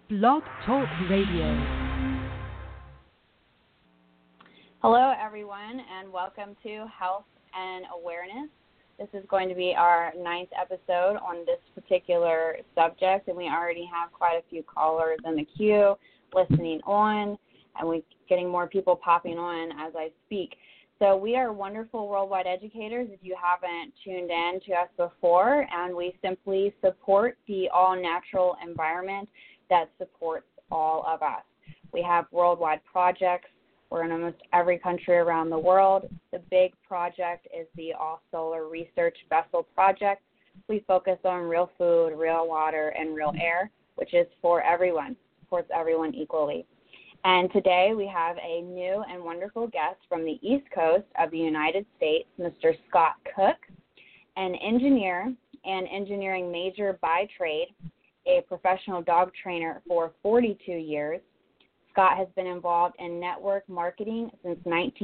Blog Talk Radio. Hello, everyone, and welcome to Health and Awareness. This is going to be our 9th episode on this particular subject, and we already have quite a few callers in the queue listening on, and we're getting more people popping on as I speak. So we are wonderful worldwide educators if you haven't tuned in to us before, and we simply support the all-natural environment that supports all of us. We have worldwide projects. We're in almost every country around the world. The big project is the All Solar Research Vessel Project. We focus on real food, real water, and real air, which is for everyone, supports everyone equally. And today we have a new and wonderful guest from the East Coast of the United States, Mr. Scott Cook, an engineer and engineering major by trade, a professional dog trainer for 42 years. Scott has been involved in network marketing since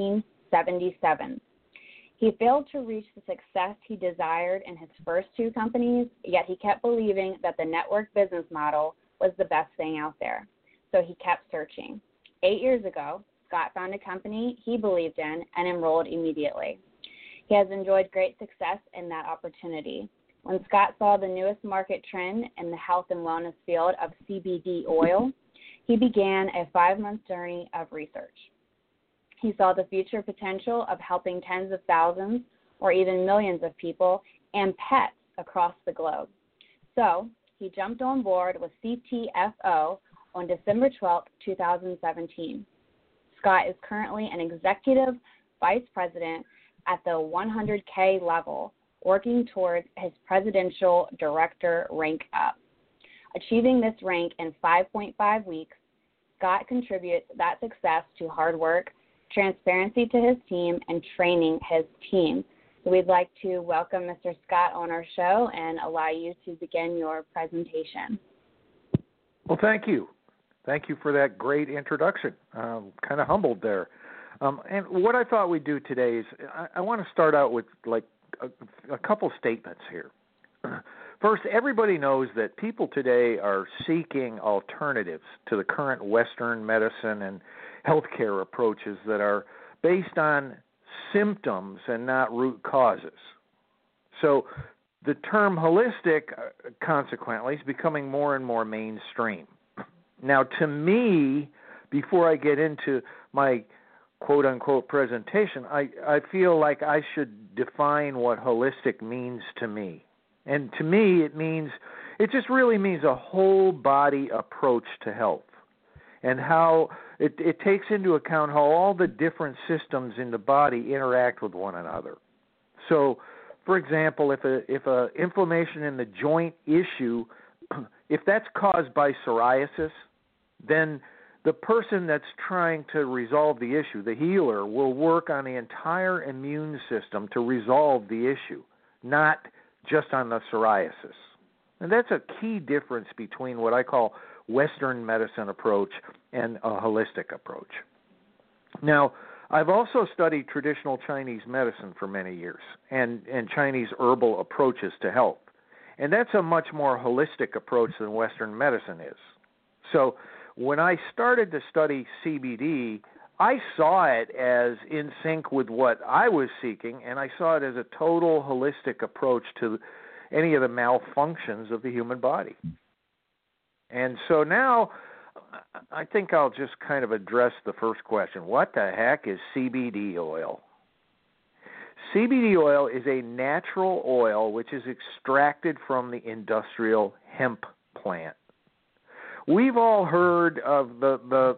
1977. He failed to reach the success he desired in his first 2 companies, yet he kept believing that the network business model was the best thing out there. So he kept searching. 8 years ago, Scott found a company he believed in and enrolled immediately. He has enjoyed great success in that opportunity. When Scott saw the newest market trend in the health and wellness field of CBD oil, he began a 5-month journey of research. He saw the future potential of helping tens of thousands or even millions of people and pets across the globe. So he jumped on board with CTFO on December 12, 2017. Scott is currently an executive vice president at the 100K level, working towards his presidential director rank up. Achieving this rank in 5.5 weeks, Scott contributes that success to hard work, transparency to his team, and training his team. So we'd like to welcome Mr. Scott on our show and allow you to begin your presentation. Well, thank you. Thank you for that great introduction. Kind of humbled there. And what I thought we'd do today is I want to start out with like a couple statements here. First, everybody knows that people today are seeking alternatives to the current Western medicine and healthcare approaches that are based on symptoms and not root causes. So the term holistic, consequently, is becoming more and more mainstream. Now, to me, before I get into my quote-unquote presentation, I feel like I should define what holistic means to me. And to me, it just really means a whole body approach to health and how it takes into account how all the different systems in the body interact with one another. So, for example, if a inflammation in the joint issue, if that's caused by psoriasis, then the person that's trying to resolve the issue, the healer, will work on the entire immune system to resolve the issue, not just on the psoriasis. And that's a key difference between what I call Western medicine approach and a holistic approach. Now, I've also studied traditional Chinese medicine for many years and Chinese herbal approaches to health. And that's a much more holistic approach than Western medicine is. So when I started to study CBD, I saw it as in sync with what I was seeking, and I saw it as a total holistic approach to any of the malfunctions of the human body. And so now I think I'll just kind of address the first question. What the heck is CBD oil? CBD oil is a natural oil which is extracted from the industrial hemp plant. We've all heard of the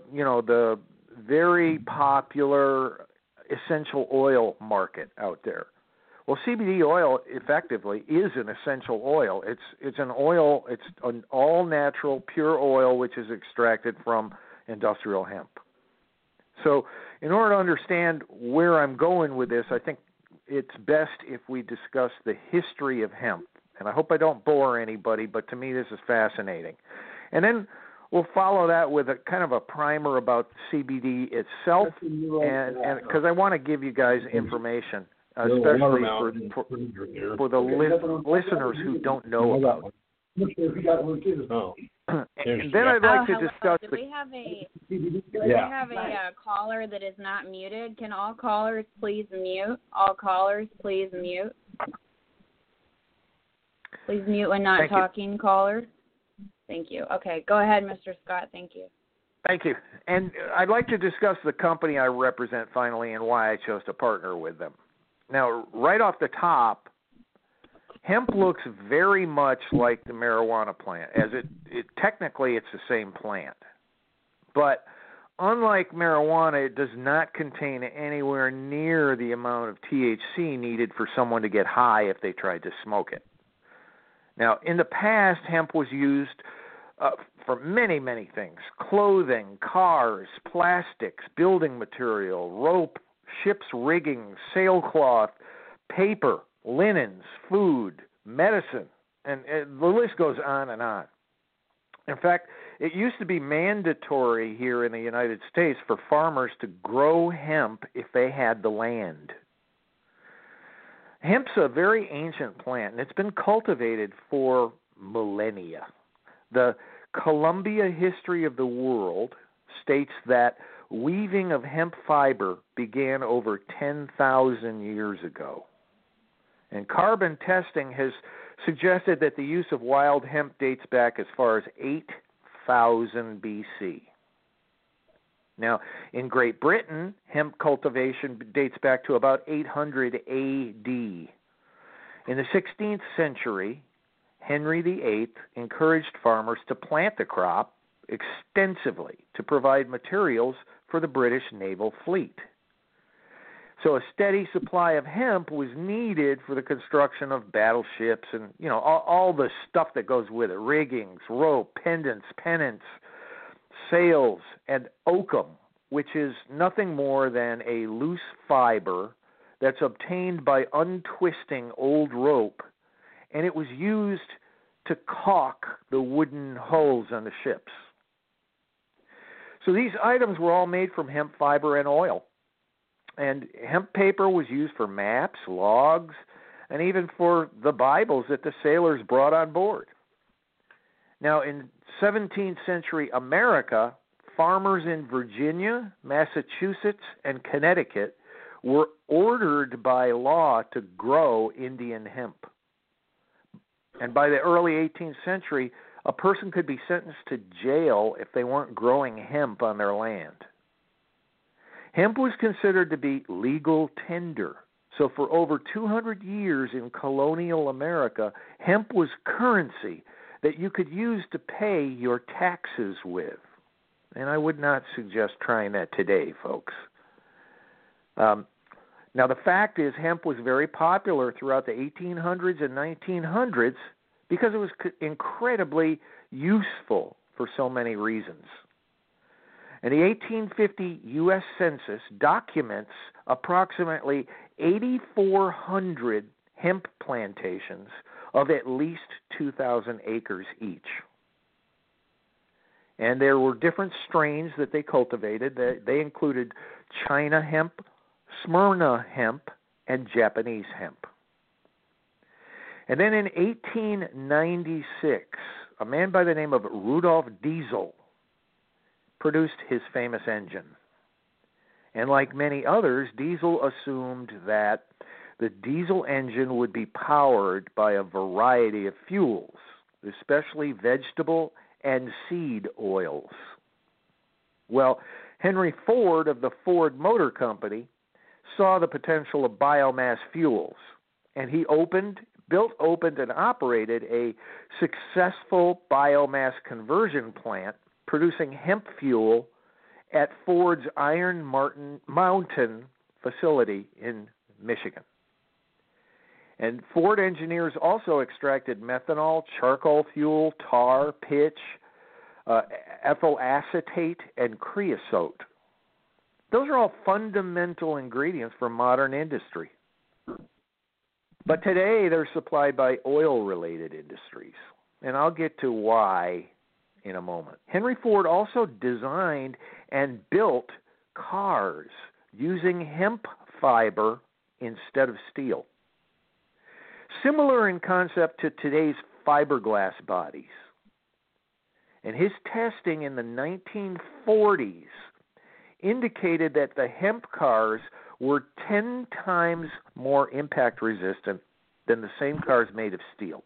very popular essential oil market out there. Well, CBD oil effectively is an essential oil. It's an oil. It's an all-natural, pure oil which is extracted from industrial hemp. So, in order to understand where I'm going with this, I think it's best if we discuss the history of hemp. And I hope I don't bore anybody, but to me this is fascinating. And then we'll follow that with a kind of a primer about CBD itself, and because I want to give you guys information, especially for the listeners who don't know about it. Oh. And then I'd like to hello. discuss Do the... we have a Yeah. caller that is not muted? Can all callers please mute? All callers please mute. Please mute when not Thank you. talking, caller. Thank you. Okay, go ahead, Mr. Scott. Thank you. Thank you. And I'd like to discuss the company I represent finally and why I chose to partner with them. Now, right off the top, hemp looks very much like the marijuana plant, as it technically it's the same plant. But unlike marijuana, it does not contain anywhere near the amount of THC needed for someone to get high if they tried to smoke it. Now, in the past, hemp was used for many, many things: clothing, cars, plastics, building material, rope, ship's rigging, sailcloth, paper, linens, food, medicine, and the list goes on and on. In fact, it used to be mandatory here in the United States for farmers to grow hemp if they had the land. Hemp's a very ancient plant, and it's been cultivated for millennia. The Columbia History of the World states that weaving of hemp fiber began over 10,000 years ago. And carbon testing has suggested that the use of wild hemp dates back as far as 8,000 BC. Now, in Great Britain, hemp cultivation dates back to about 800 AD. In the 16th century, Henry VIII encouraged farmers to plant the crop extensively to provide materials for the British naval fleet. So a steady supply of hemp was needed for the construction of battleships and, all the stuff that goes with it: riggings, rope, pendants, pennants, sails, and oakum, which is nothing more than a loose fiber that's obtained by untwisting old rope, and it was used to caulk the wooden hulls on the ships. So these items were all made from hemp fiber and oil. And hemp paper was used for maps, logs, and even for the Bibles that the sailors brought on board. Now, in 17th century America, farmers in Virginia, Massachusetts, and Connecticut were ordered by law to grow Indian hemp. And by the early 18th century, a person could be sentenced to jail if they weren't growing hemp on their land. Hemp was considered to be legal tender. So for over 200 years in colonial America, hemp was currency that you could use to pay your taxes with. And I would not suggest trying that today, folks. Now, the fact is, hemp was very popular throughout the 1800s and 1900s because it was incredibly useful for so many reasons. And the 1850 U.S. Census documents approximately 8,400 hemp plantations of at least 2,000 acres each. And there were different strains that they cultivated. They included China hemp, Smyrna hemp, and Japanese hemp. And then in 1896, a man by the name of Rudolf Diesel produced his famous engine. And like many others, Diesel assumed that the diesel engine would be powered by a variety of fuels, especially vegetable and seed oils. Well, Henry Ford of the Ford Motor Company saw the potential of biomass fuels, and he built, opened, and operated a successful biomass conversion plant producing hemp fuel at Ford's Iron Mountain facility in Michigan. And Ford engineers also extracted methanol, charcoal fuel, tar, pitch, ethyl acetate, and creosote. Those are all fundamental ingredients for modern industry. But today they're supplied by oil-related industries, and I'll get to why in a moment. Henry Ford also designed and built cars using hemp fiber instead of steel. Similar in concept to today's fiberglass bodies. And his testing in the 1940s indicated that the hemp cars were 10 times more impact resistant than the same cars made of steel.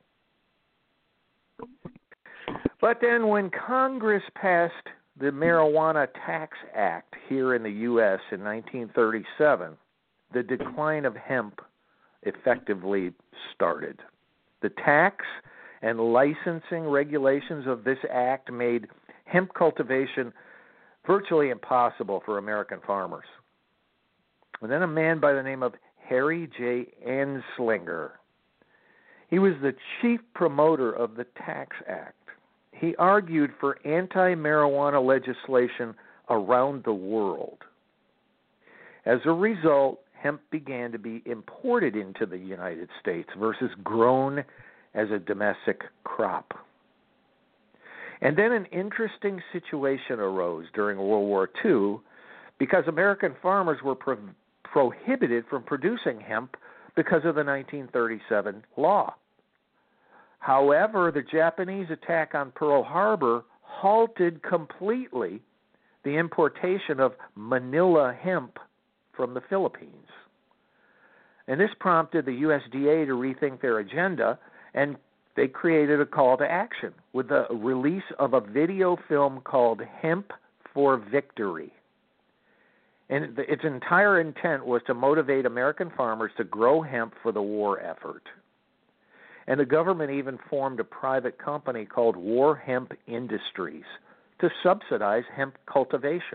But then when Congress passed the Marijuana Tax Act here in the U.S. in 1937, the decline of hemp effectively started. The tax and licensing regulations of this act made hemp cultivation virtually impossible for American farmers. And then a man by the name of Harry J. Anslinger. He was the chief promoter of the Tax Act. He argued for anti-marijuana legislation around the world. As a result, hemp began to be imported into the United States versus grown as a domestic crop. And then an interesting situation arose during World War II because American farmers were prohibited from producing hemp because of the 1937 law. However, the Japanese attack on Pearl Harbor halted completely the importation of Manila hemp from the Philippines. And this prompted the USDA to rethink their agenda, and they created a call to action with the release of a video film called Hemp for Victory. And its entire intent was to motivate American farmers to grow hemp for the war effort. And the government even formed a private company called War Hemp Industries to subsidize hemp cultivation.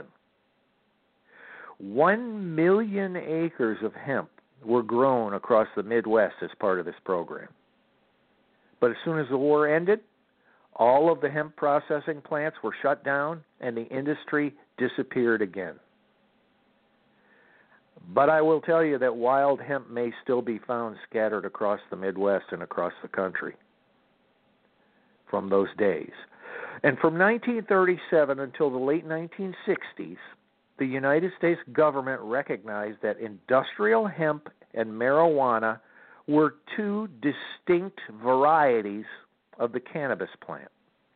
1 million acres of hemp were grown across the Midwest as part of this program. But as soon as the war ended, all of the hemp processing plants were shut down and the industry disappeared again. But I will tell you that wild hemp may still be found scattered across the Midwest and across the country from those days. And from 1937 until the late 1960s, the United States government recognized that industrial hemp and marijuana were two distinct varieties of the cannabis plant.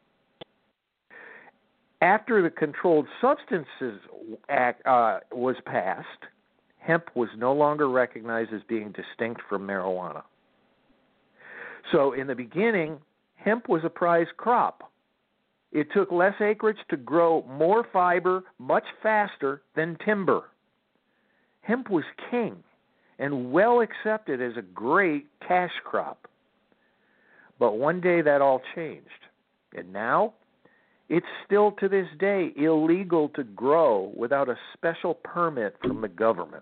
After the Controlled Substances Act was passed, hemp was no longer recognized as being distinct from marijuana. So in the beginning, hemp was a prized crop. It took less acreage to grow more fiber much faster than timber. Hemp was king and well accepted as a great cash crop. But one day that all changed. And now, it's still to this day illegal to grow without a special permit from the government.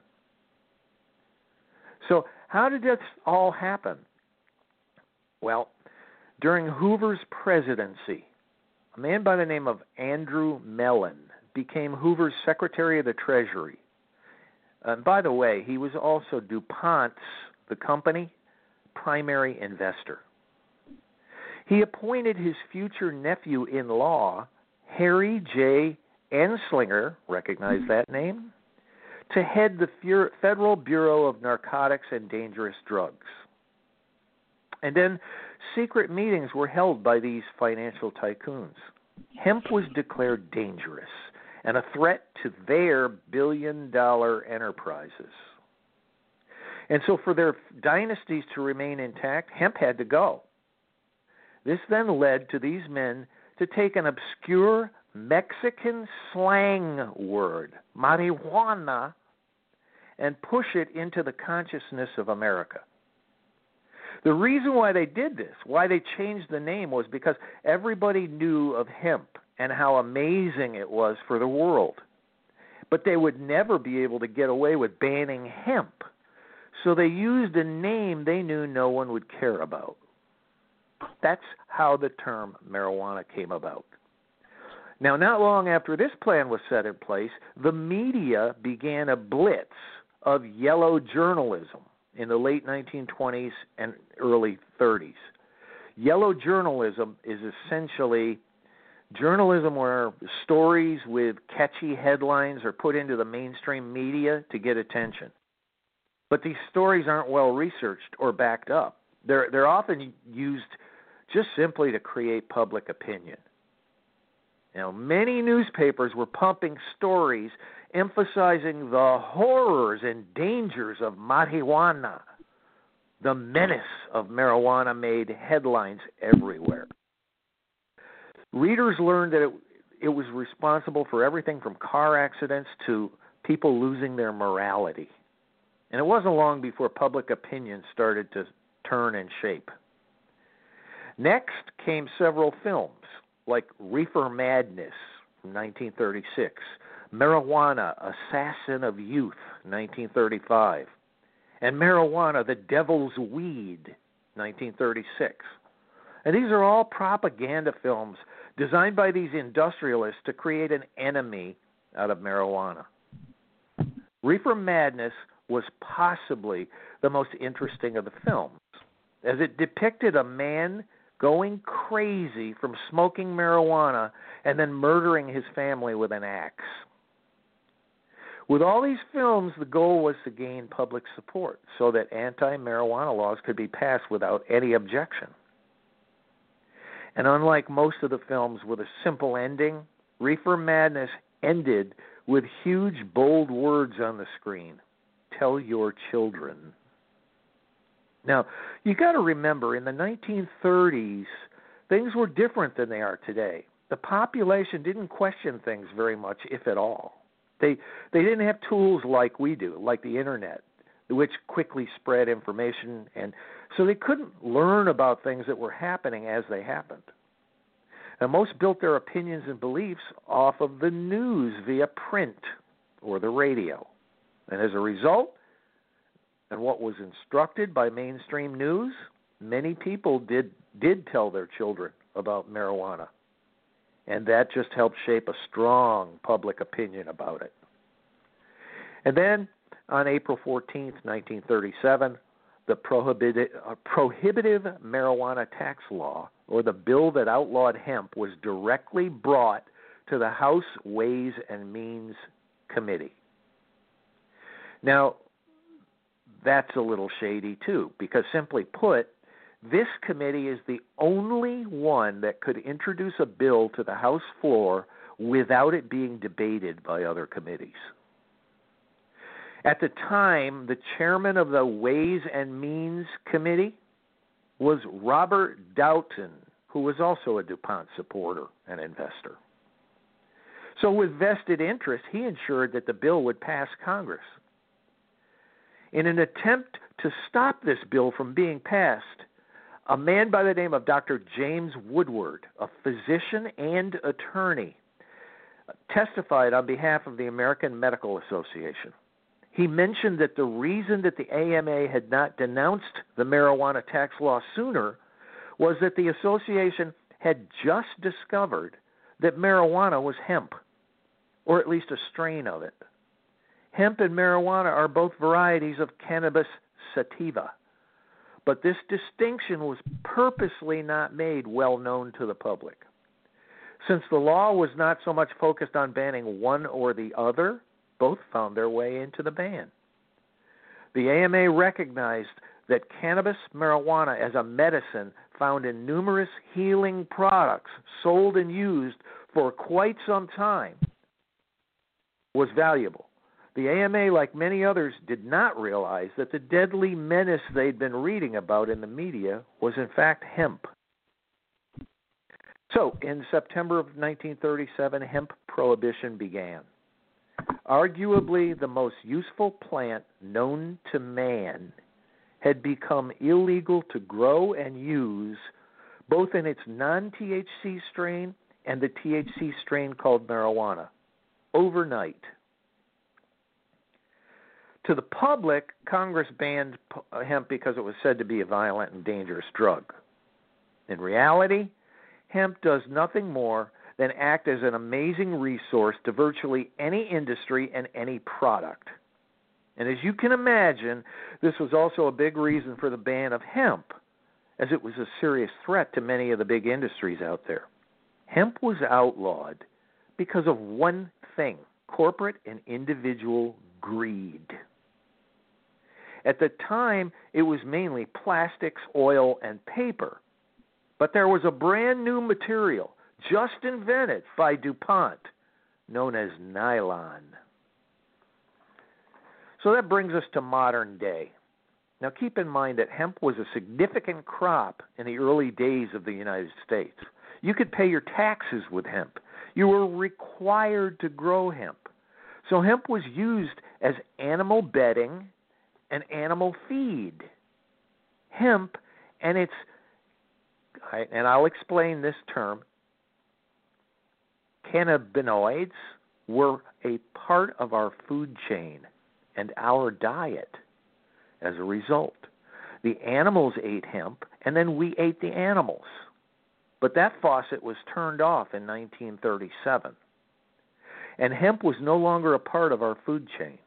So how did this all happen? Well, during Hoover's presidency, a man by the name of Andrew Mellon became Hoover's Secretary of the Treasury. And by the way, he was also DuPont's, the company, primary investor. He appointed his future nephew-in-law, Harry J. Anslinger, recognize that name, to head the Federal Bureau of Narcotics and Dangerous Drugs. And then secret meetings were held by these financial tycoons. Hemp was declared dangerous and a threat to their billion-dollar enterprises. And so for their dynasties to remain intact, hemp had to go. This then led to these men to take an obscure Mexican slang word, marijuana, and push it into the consciousness of America. The reason why they did this, why they changed the name, was because everybody knew of hemp and how amazing it was for the world. But they would never be able to get away with banning hemp. So they used a name they knew no one would care about. That's how the term marijuana came about. Now, not long after this plan was set in place, the media began a blitz of yellow journalism in the late 1920s and early 30s. Yellow journalism is essentially journalism where stories with catchy headlines are put into the mainstream media to get attention. But these stories aren't well researched or backed up. They're often used just simply to create public opinion. Now, many newspapers were pumping stories emphasizing the horrors and dangers of marijuana. The menace of marijuana made headlines everywhere. Readers learned that it was responsible for everything from car accidents to people losing their morality. And it wasn't long before public opinion started to turn and shape. Next came several films, like Reefer Madness from 1936, Marijuana, Assassin of Youth, 1935, and Marijuana, the Devil's Weed, 1936. And these are all propaganda films designed by these industrialists to create an enemy out of marijuana. Reefer Madness was possibly the most interesting of the films, as it depicted a man going crazy from smoking marijuana and then murdering his family with an axe. With all these films, the goal was to gain public support so that anti-marijuana laws could be passed without any objection. And unlike most of the films with a simple ending, Reefer Madness ended with huge, bold words on the screen. Tell your children. Now, you got to remember, in the 1930s, things were different than they are today. The population didn't question things very much, if at all. They didn't have tools like we do, like the internet, which quickly spread information, and so they couldn't learn about things that were happening as they happened. And most built their opinions and beliefs off of the news via print or the radio. And as a result, and what was instructed by mainstream news, many people did tell their children about marijuana. And that just helped shape a strong public opinion about it. And then, on April 14th, 1937, the Prohibitive Marijuana Tax Law, or the bill that outlawed hemp, was directly brought to the House Ways and Means Committee. Now, that's a little shady, too, because simply put, this committee is the only one that could introduce a bill to the House floor without it being debated by other committees. At the time, the chairman of the Ways and Means Committee was Robert Doughton, who was also a DuPont supporter and investor. So with vested interest, he ensured that the bill would pass Congress. In an attempt to stop this bill from being passed, a man by the name of Dr. James Woodward, a physician and attorney, testified on behalf of the American Medical Association. He mentioned that the reason that the AMA had not denounced the marijuana tax law sooner was that the association had just discovered that marijuana was hemp, or at least a strain of it. Hemp and marijuana are both varieties of cannabis sativa, but this distinction was purposely not made well known to the public. Since the law was not so much focused on banning one or the other, both found their way into the ban. The AMA recognized that cannabis marijuana as a medicine found in numerous healing products sold and used for quite some time was valuable. The AMA, like many others, did not realize that the deadly menace they'd been reading about in the media was in fact hemp. So, in September of 1937, hemp prohibition began. Arguably the most useful plant known to man had become illegal to grow and use, both in its non-THC strain and the THC strain called marijuana, overnight. To the public, Congress banned hemp because it was said to be a violent and dangerous drug. In reality, hemp does nothing more than act as an amazing resource to virtually any industry and any product. And as you can imagine, this was also a big reason for the ban of hemp, as it was a serious threat to many of the big industries out there. Hemp was outlawed because of one thing: corporate and individual greed. At the time, it was mainly plastics, oil, and paper. But there was a brand new material just invented by DuPont known as nylon. So that brings us to modern day. Now keep in mind that hemp was a significant crop in the early days of the United States. You could pay your taxes with hemp. You were required to grow hemp. So hemp was used as animal bedding and animal feed. Hemp and I'll explain this term, cannabinoids were a part of our food chain and our diet as a result. The animals ate hemp, and then we ate the animals. But that faucet was turned off in 1937, and hemp was no longer a part of our food chain.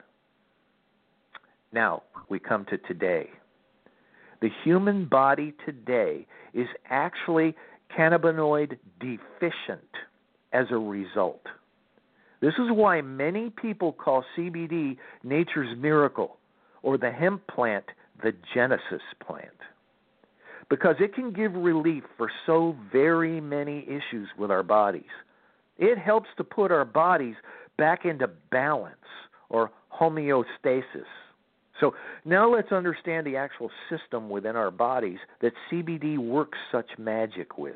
Now, we come to today. The human body today is actually cannabinoid deficient as a result. This is why many people call CBD nature's miracle, or the hemp plant the Genesis plant, because it can give relief for so very many issues with our bodies. It helps to put our bodies back into balance, or homeostasis. So now let's understand the actual system within our bodies that CBD works such magic with.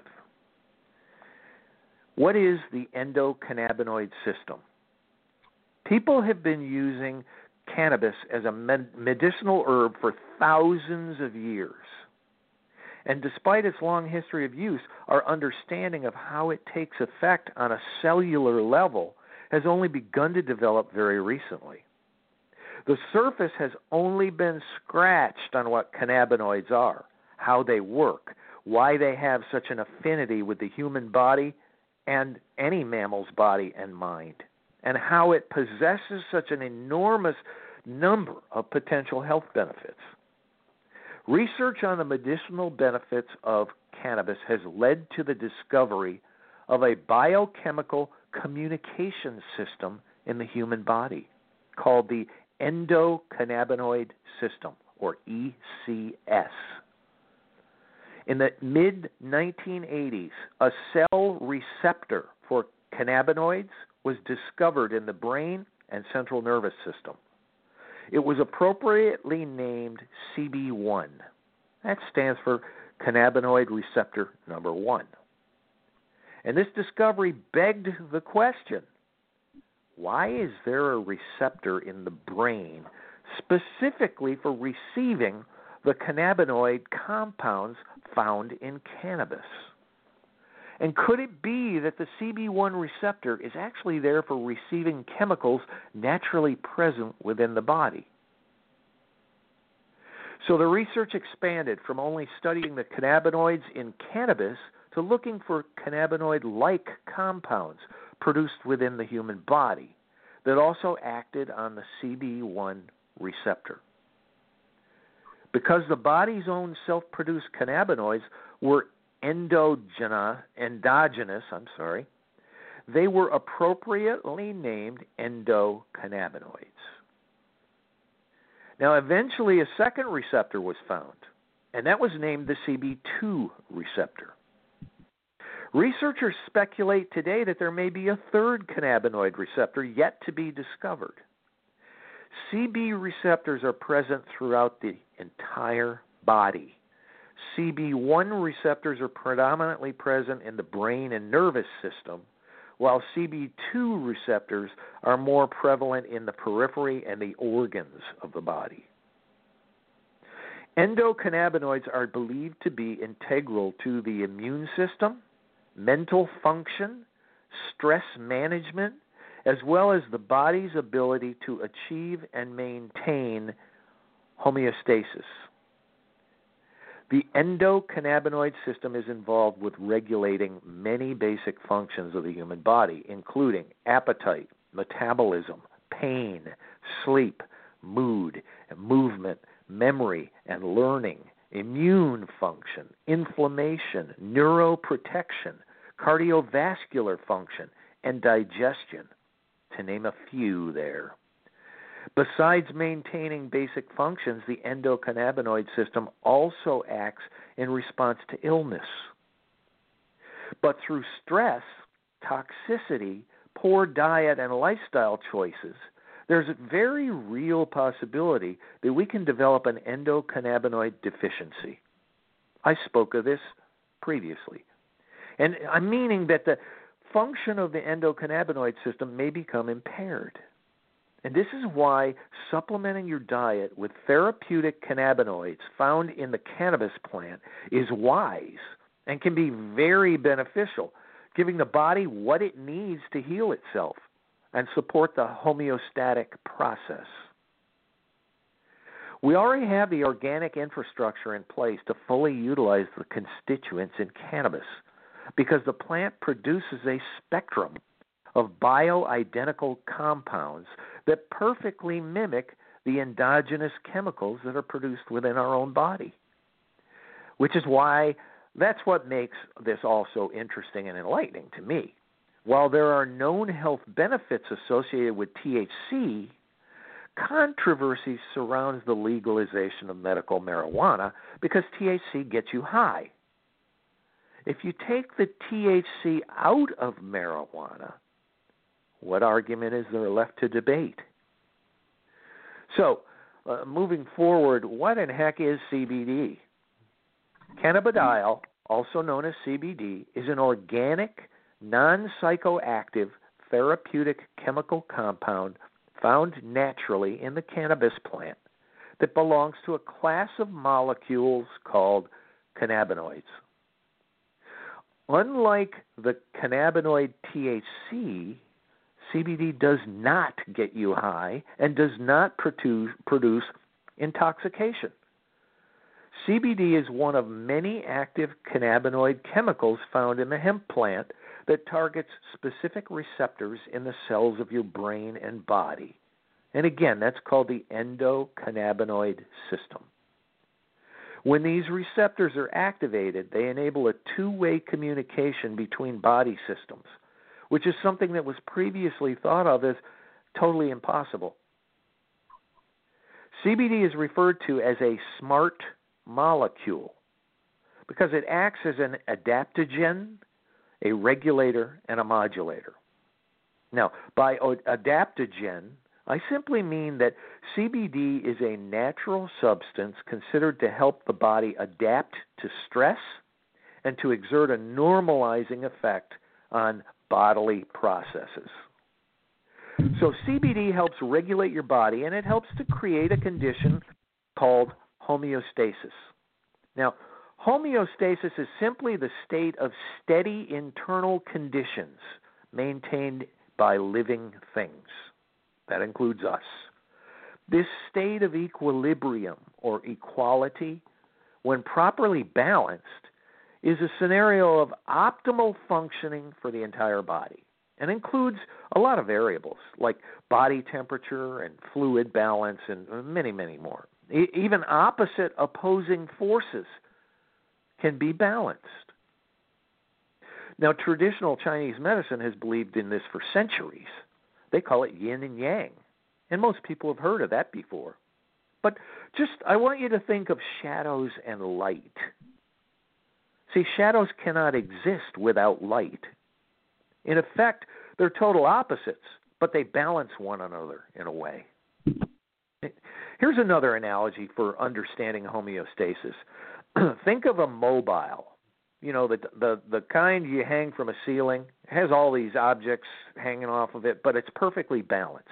What is the endocannabinoid system? People have been using cannabis as a medicinal herb for thousands of years. And despite its long history of use, our understanding of how it takes effect on a cellular level has only begun to develop very recently. The surface has only been scratched on what cannabinoids are, how they work, why they have such an affinity with the human body and any mammal's body and mind, and how it possesses such an enormous number of potential health benefits. Research on the medicinal benefits of cannabis has led to the discovery of a biochemical communication system in the human body called the endocannabinoid system, or ECS. In the mid-1980s, a cell receptor for cannabinoids was discovered in the brain and central nervous system. It was appropriately named CB1. That stands for cannabinoid receptor number 1. And this discovery begged the question, why is there a receptor in the brain specifically for receiving the cannabinoid compounds found in cannabis? And could it be that the CB1 receptor is actually there for receiving chemicals naturally present within the body? So the research expanded from only studying the cannabinoids in cannabis to looking for cannabinoid-like compounds produced within the human body that also acted on the CB1 receptor. Because the body's own self-produced cannabinoids were endogenous, they were appropriately named endocannabinoids. Now, eventually a second receptor was found, and that was named the CB2 receptor. Researchers speculate today that there may be a third cannabinoid receptor yet to be discovered. CB receptors are present throughout the entire body. CB1 receptors are predominantly present in the brain and nervous system, while CB2 receptors are more prevalent in the periphery and the organs of the body. Endocannabinoids are believed to be integral to the immune system, mental function, stress management, as well as the body's ability to achieve and maintain homeostasis. The endocannabinoid system is involved with regulating many basic functions of the human body, including appetite, metabolism, pain, sleep, mood, movement, memory and learning, immune function, inflammation, neuroprotection, cardiovascular function, and digestion, to name a few there. Besides maintaining basic functions, the endocannabinoid system also acts in response to illness, But through stress, toxicity, poor diet, and lifestyle choices, there's a very real possibility that we can develop an endocannabinoid deficiency. I spoke of this previously. And I'm meaning that the function of the endocannabinoid system may become impaired. And this is why supplementing your diet with therapeutic cannabinoids found in the cannabis plant is wise and can be very beneficial, giving the body what it needs to heal itself and support the homeostatic process. We already have the organic infrastructure in place to fully utilize the constituents in cannabis because the plant produces a spectrum of bioidentical compounds that perfectly mimic the endogenous chemicals that are produced within our own body, which is why that's what makes this all so interesting and enlightening to me. While there are known health benefits associated with THC, controversy surrounds the legalization of medical marijuana because THC gets you high. If you take the THC out of marijuana, what argument is there left to debate? So, moving forward, what in heck is CBD? Cannabidiol, also known as CBD, is an organic, non-psychoactive therapeutic chemical compound found naturally in the cannabis plant that belongs to a class of molecules called cannabinoids. Unlike the cannabinoid THC, CBD does not get you high and does not produce intoxication. CBD is one of many active cannabinoid chemicals found in the hemp plant that targets specific receptors in the cells of your brain and body. And again, that's called the endocannabinoid system. When these receptors are activated, they enable a two-way communication between body systems, which is something that was previously thought of as totally impossible. CBD is referred to as a smart molecule because it acts as an adaptogen, a regulator, and a modulator. Now, by adaptogen, I simply mean that CBD is a natural substance considered to help the body adapt to stress and to exert a normalizing effect on bodily processes. So CBD helps regulate your body, and it helps to create a condition called homeostasis. Now, homeostasis is simply the state of steady internal conditions maintained by living things. That includes us. This state of equilibrium or equality, when properly balanced, is a scenario of optimal functioning for the entire body and includes a lot of variables like body temperature and fluid balance and many, many more. Even opposite opposing forces can be balanced. Now, traditional Chinese medicine has believed in this for centuries. They call it yin and yang, and most people have heard of that before. But I want you to think of shadows and light. See, shadows cannot exist without light. In effect, they're total opposites, but they balance one another in a way. Here's another analogy for understanding homeostasis. Think of a mobile. You know, the kind you hang from a ceiling. It has all these objects hanging off of it, but it's perfectly balanced.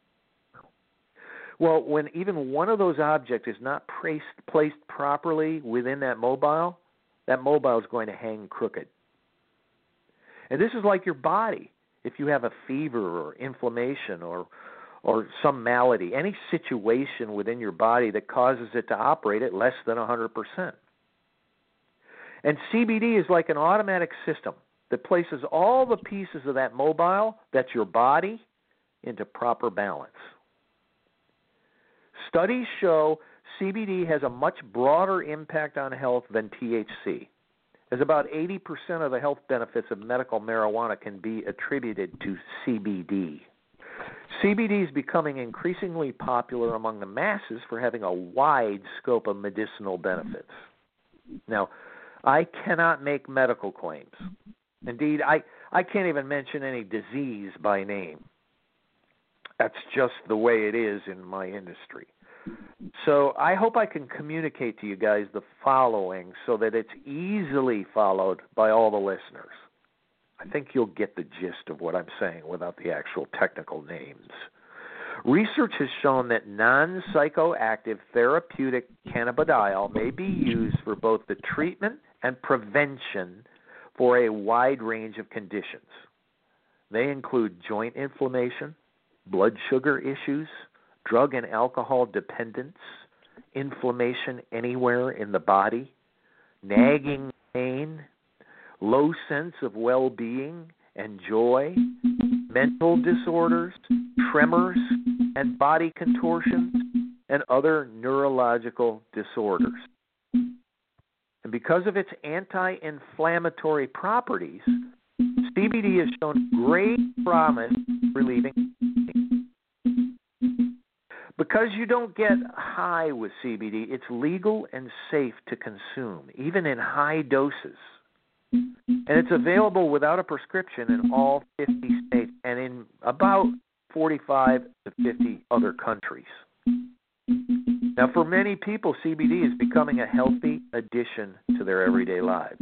Well, when even one of those objects is not placed properly within that mobile is going to hang crooked. And this is like your body. If you have a fever or inflammation or some malady, any situation within your body that causes it to operate at less than 100%. And CBD is like an automatic system that places all the pieces of that mobile, that's your body, into proper balance. Studies show CBD has a much broader impact on health than THC, as about 80% of the health benefits of medical marijuana can be attributed to CBD. CBD is becoming increasingly popular among the masses for having a wide scope of medicinal benefits. Now, I cannot make medical claims, Indeed, I can't even mention any disease by name. That's just the way it is in my industry. So I hope I can communicate to you guys the following so that it's easily followed by all the listeners. I think you'll get the gist of what I'm saying without the actual technical names. Research has shown that non-psychoactive therapeutic cannabidiol may be used for both the treatment and prevention for a wide range of conditions. They include joint inflammation, blood sugar issues, drug and alcohol dependence, inflammation anywhere in the body, nagging pain, low sense of well-being and joy, mental disorders, tremors, and body contortions, and other neurological disorders. And because of its anti-inflammatory properties, CBD has shown great promise relieving pain. Because you don't get high with CBD, it's legal and safe to consume, even in high doses. And it's available without a prescription in all 50 states and in about 45 to 50 other countries. Now, for many people, CBD is becoming a healthy addition to their everyday lives.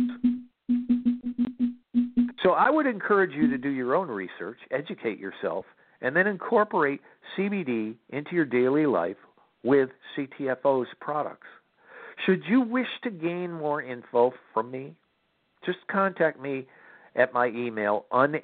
So I would encourage you to do your own research, educate yourself, and then incorporate CBD into your daily life with CTFO's products. Should you wish to gain more info from me, just contact me at my email,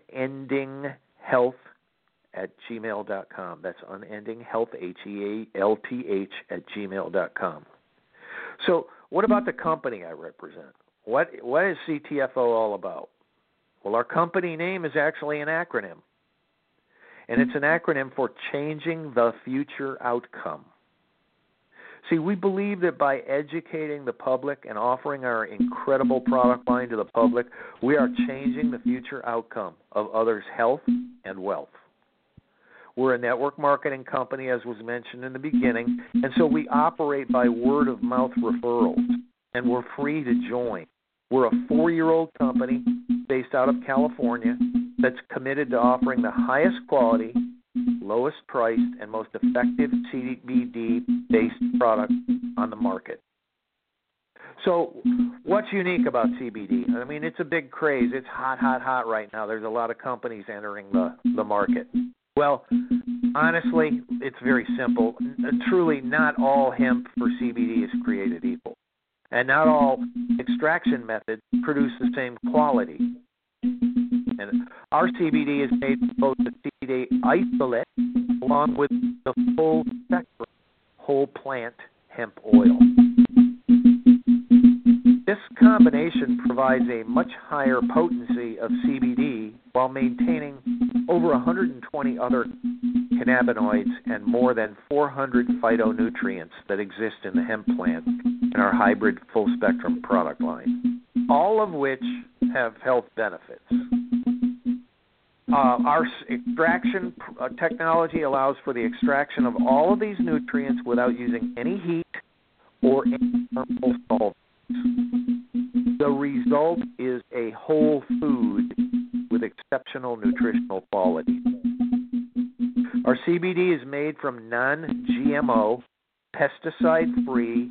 unendinghealth@gmail.com. That's unendinghealth, HEALTH, @gmail.com. So what about the company I represent? What is CTFO all about? Well, our company name is actually an acronym. And it's an acronym for Changing the Future Outcome. See, we believe that by educating the public and offering our incredible product line to the public, we are changing the future outcome of others' health and wealth. We're a network marketing company, as was mentioned in the beginning, and so we operate by word-of-mouth referrals, and we're free to join. We're a 4-year-old company based out of California that's committed to offering the highest quality, lowest priced, and most effective CBD-based product on the market. So what's unique about CBD? I mean, it's a big craze. It's hot right now. There's a lot of companies entering the market. Well, honestly, it's very simple. Truly, not all hemp for CBD is created equal. And not all extraction methods produce the same quality. And our CBD is made from both the CBD isolate along with the full spectrum whole plant hemp oil. This combination provides a much higher potency of CBD while maintaining over 120 other cannabinoids and more than 400 phytonutrients that exist in the hemp plant in our hybrid full-spectrum product line, all of which have health benefits. Our extraction technology allows for the extraction of all of these nutrients without using any heat or any harmful solvents. The result is a whole food with exceptional nutritional quality. Our CBD is made from non-GMO, pesticide-free,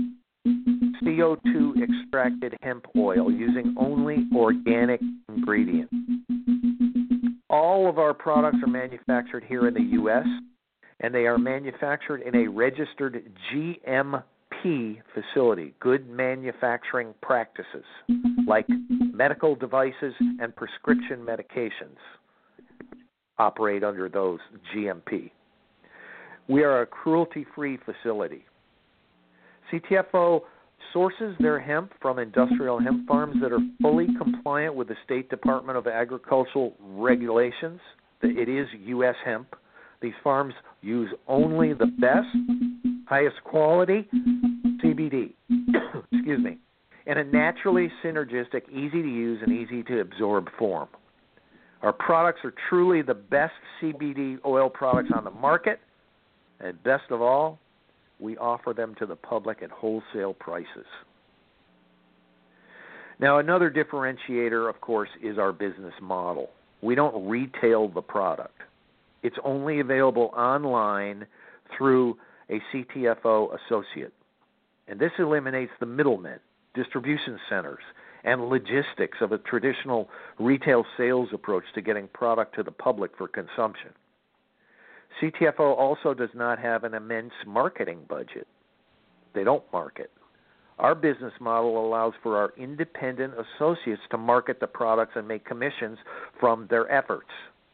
CO2 extracted hemp oil using only organic ingredients. All of our products are manufactured here in the U.S., and they are manufactured in a registered GMP facility, good manufacturing practices, like medical devices and prescription medications operate under those GMP. We are a cruelty-free facility. CTFO sources their hemp from industrial hemp farms that are fully compliant with the State Department of Agricultural regulations. It is U.S. hemp. These farms use only the best, highest quality CBD, excuse me, in a naturally synergistic, easy to use, and easy to absorb form. Our products are truly the best CBD oil products on the market, and best of all, we offer them to the public at wholesale prices. Now, another differentiator, of course, is our business model. We don't retail the product. It's only available online through a CTFO associate. And this eliminates the middlemen, distribution centers, and logistics of a traditional retail sales approach to getting product to the public for consumption. CTFO also does not have an immense marketing budget. They don't market. Our business model allows for our independent associates to market the products and make commissions from their efforts.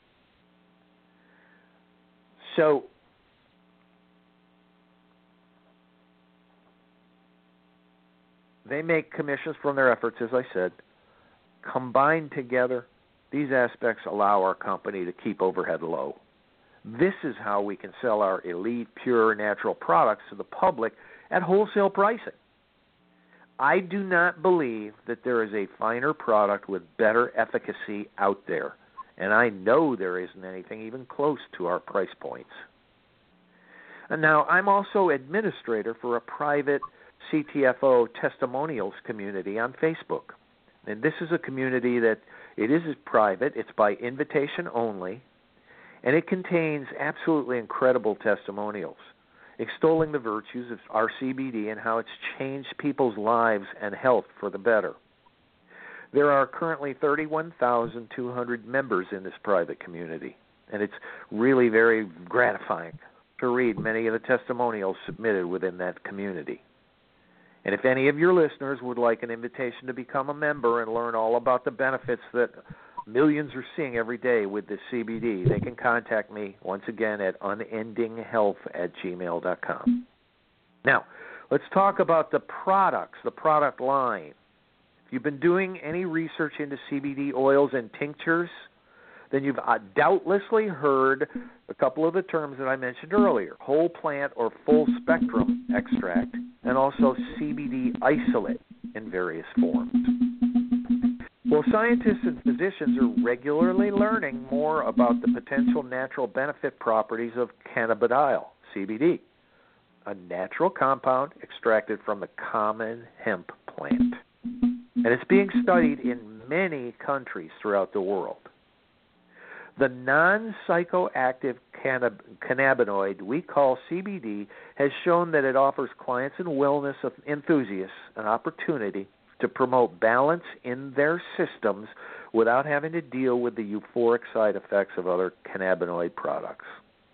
So, they make commissions from their efforts, as I said. Combined together, these aspects allow our company to keep overhead low. This is how we can sell our elite, pure, natural products to the public at wholesale pricing. I do not believe that there is a finer product with better efficacy out there, and I know there isn't anything even close to our price points. And now, I'm also administrator for a private CTFO testimonials community on Facebook. And this is a community that it is private, it's by invitation only, and it contains absolutely incredible testimonials extolling the virtues of our CBD and how it's changed people's lives and health for the better. There are currently 31,200 members in this private community, and it's really very gratifying to read many of the testimonials submitted within that community. And if any of your listeners would like an invitation to become a member and learn all about the benefits that millions are seeing every day with this CBD, they can contact me once again at unendinghealth@gmail.com. Now, let's talk about the products, the product line. If you've been doing any research into CBD oils and tinctures, then you've doubtlessly heard a couple of the terms that I mentioned earlier, whole plant or full spectrum extract, and also CBD isolate in various forms. Well, scientists and physicians are regularly learning more about the potential natural benefit properties of cannabidiol, CBD, a natural compound extracted from the common hemp plant. And it's being studied in many countries throughout the world. The non-psychoactive cannabinoid we call CBD has shown that it offers clients and wellness enthusiasts an opportunity to promote balance in their systems without having to deal with the euphoric side effects of other cannabinoid products.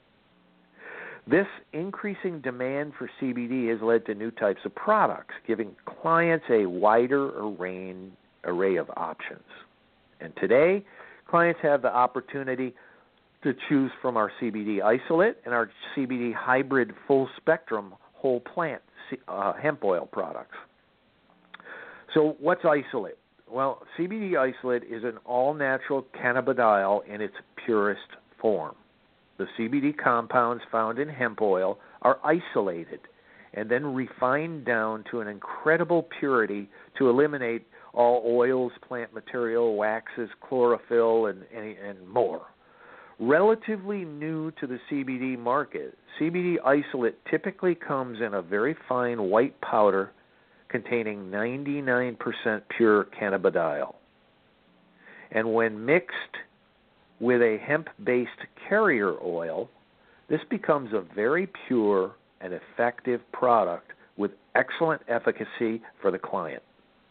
This increasing demand for CBD has led to new types of products, giving clients a wider array of options. And today, clients have the opportunity to choose from our CBD isolate and our CBD hybrid full spectrum whole plant hemp oil products. So what's isolate? Well, CBD isolate is an all-natural cannabidiol in its purest form. The CBD compounds found in hemp oil are isolated and then refined down to an incredible purity to eliminate all oils, plant material, waxes, chlorophyll, and more. Relatively new to the CBD market, CBD isolate typically comes in a very fine white powder containing 99% pure cannabidiol. And when mixed with a hemp-based carrier oil, this becomes a very pure and effective product with excellent efficacy for the client.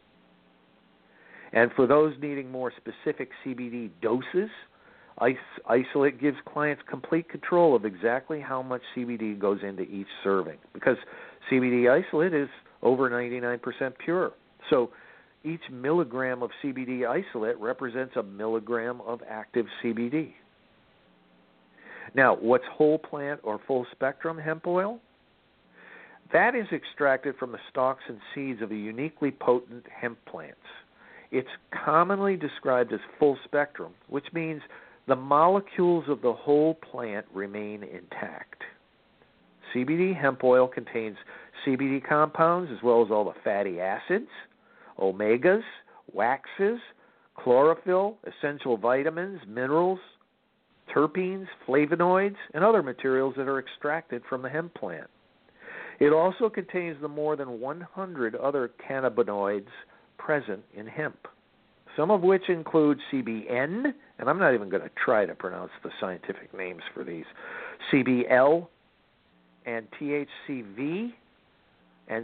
And for those needing more specific CBD doses, isolate gives clients complete control of exactly how much CBD goes into each serving, because CBD isolate is over 99% pure. So each milligram of CBD isolate represents a milligram of active CBD. Now, what's whole plant or full spectrum hemp oil? That is extracted from the stalks and seeds of a uniquely potent hemp plants. It's commonly described as full spectrum, which means the molecules of the whole plant remain intact. CBD hemp oil contains CBD compounds as well as all the fatty acids, omegas, waxes, chlorophyll, essential vitamins, minerals, terpenes, flavonoids, and other materials that are extracted from the hemp plant. It also contains the more than 100 other cannabinoids, present in hemp, some of which include CBN, and I'm not even going to try to pronounce the scientific names for these, CBL and THCV and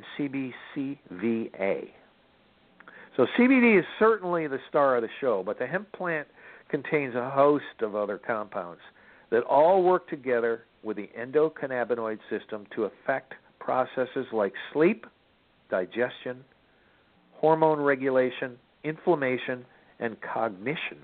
CBCVA. So CBD is certainly the star of the show, but the hemp plant contains a host of other compounds that all work together with the endocannabinoid system to affect processes like sleep, digestion, hormone regulation, inflammation, and cognition.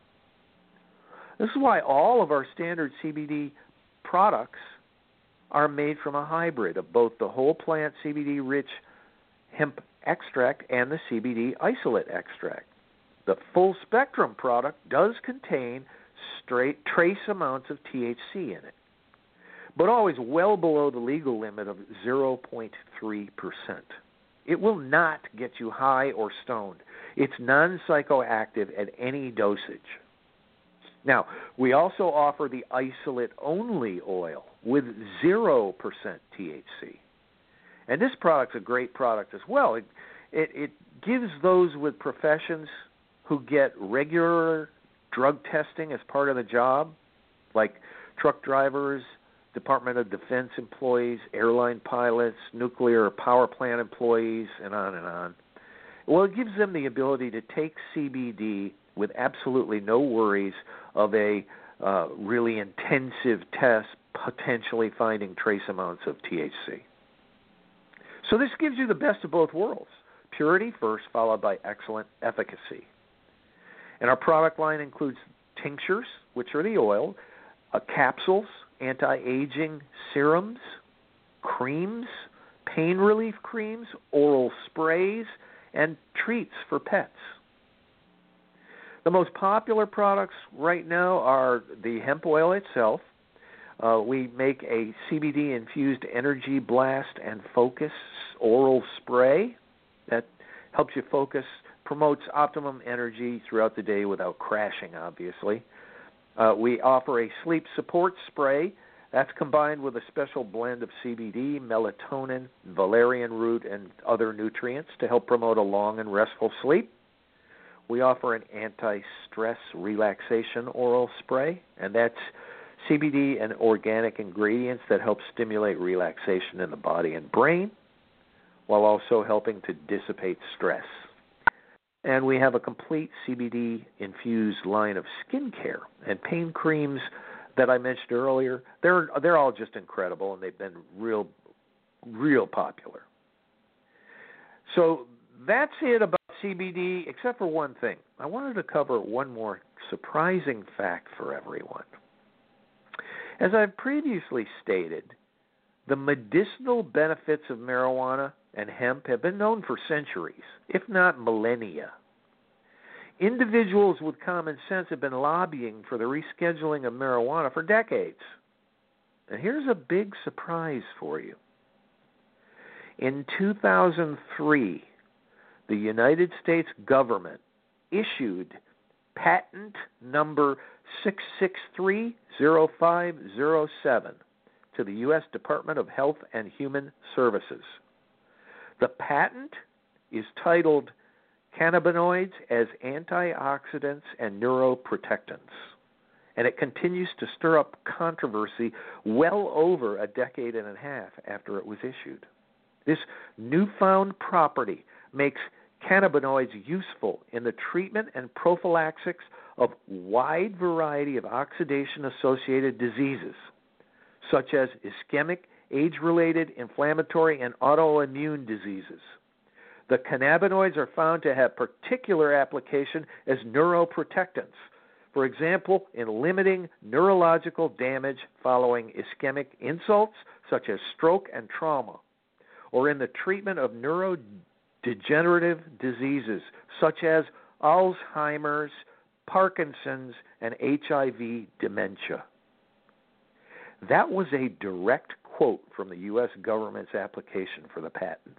This is why all of our standard CBD products are made from a hybrid of both the whole plant CBD-rich hemp extract and the CBD isolate extract. The full spectrum product does contain trace amounts of THC in it, but always well below the legal limit of 0.3%. It will not get you high or stoned. It's non-psychoactive at any dosage. Now, we also offer the isolate-only oil with 0% THC. And this product's a great product as well. It gives those with professions who get regular drug testing as part of the job, like truck drivers, Department of Defense employees, airline pilots, nuclear power plant employees, and on and on. Well, it gives them the ability to take CBD with absolutely no worries of a really intensive test potentially finding trace amounts of THC. So this gives you the best of both worlds. Purity first, followed by excellent efficacy. And our product line includes tinctures, which are the oil, capsules, anti-aging serums, creams, pain relief creams, oral sprays, and treats for pets. The most popular products right now are the hemp oil itself. We make a CBD-infused Energy Blast and Focus oral spray that helps you focus, promotes optimum energy throughout the day without crashing, obviously. We offer a sleep support spray that's combined with a special blend of CBD, melatonin, valerian root, and other nutrients to help promote a long and restful sleep. We offer an anti-stress relaxation oral spray, and that's CBD and organic ingredients that help stimulate relaxation in the body and brain, while also helping to dissipate stress. And we have a complete CBD-infused line of skincare and pain creams that I mentioned earlier. They're all just incredible, and they've been real popular. So that's it about CBD, except for one thing. I wanted to cover one more surprising fact for everyone. As I've previously stated, the medicinal benefits of marijuana and hemp have been known for centuries, if not millennia. Individuals with common sense have been lobbying for the rescheduling of marijuana for decades. And here's a big surprise for you. In 2003, the United States government issued patent number 6630507 to the U.S. Department of Health and Human Services. The patent is titled Cannabinoids as Antioxidants and Neuroprotectants, and it continues to stir up controversy well over a decade and a half after it was issued. This newfound property makes cannabinoids useful in the treatment and prophylaxis of wide variety of oxidation-associated diseases, such as ischemic, age-related, inflammatory, and autoimmune diseases. The cannabinoids are found to have particular application as neuroprotectants, for example, in limiting neurological damage following ischemic insults, such as stroke and trauma, or in the treatment of neurodegenerative diseases, such as Alzheimer's, Parkinson's, and HIV dementia. That was a direct quote from the U.S. government's application for the patent.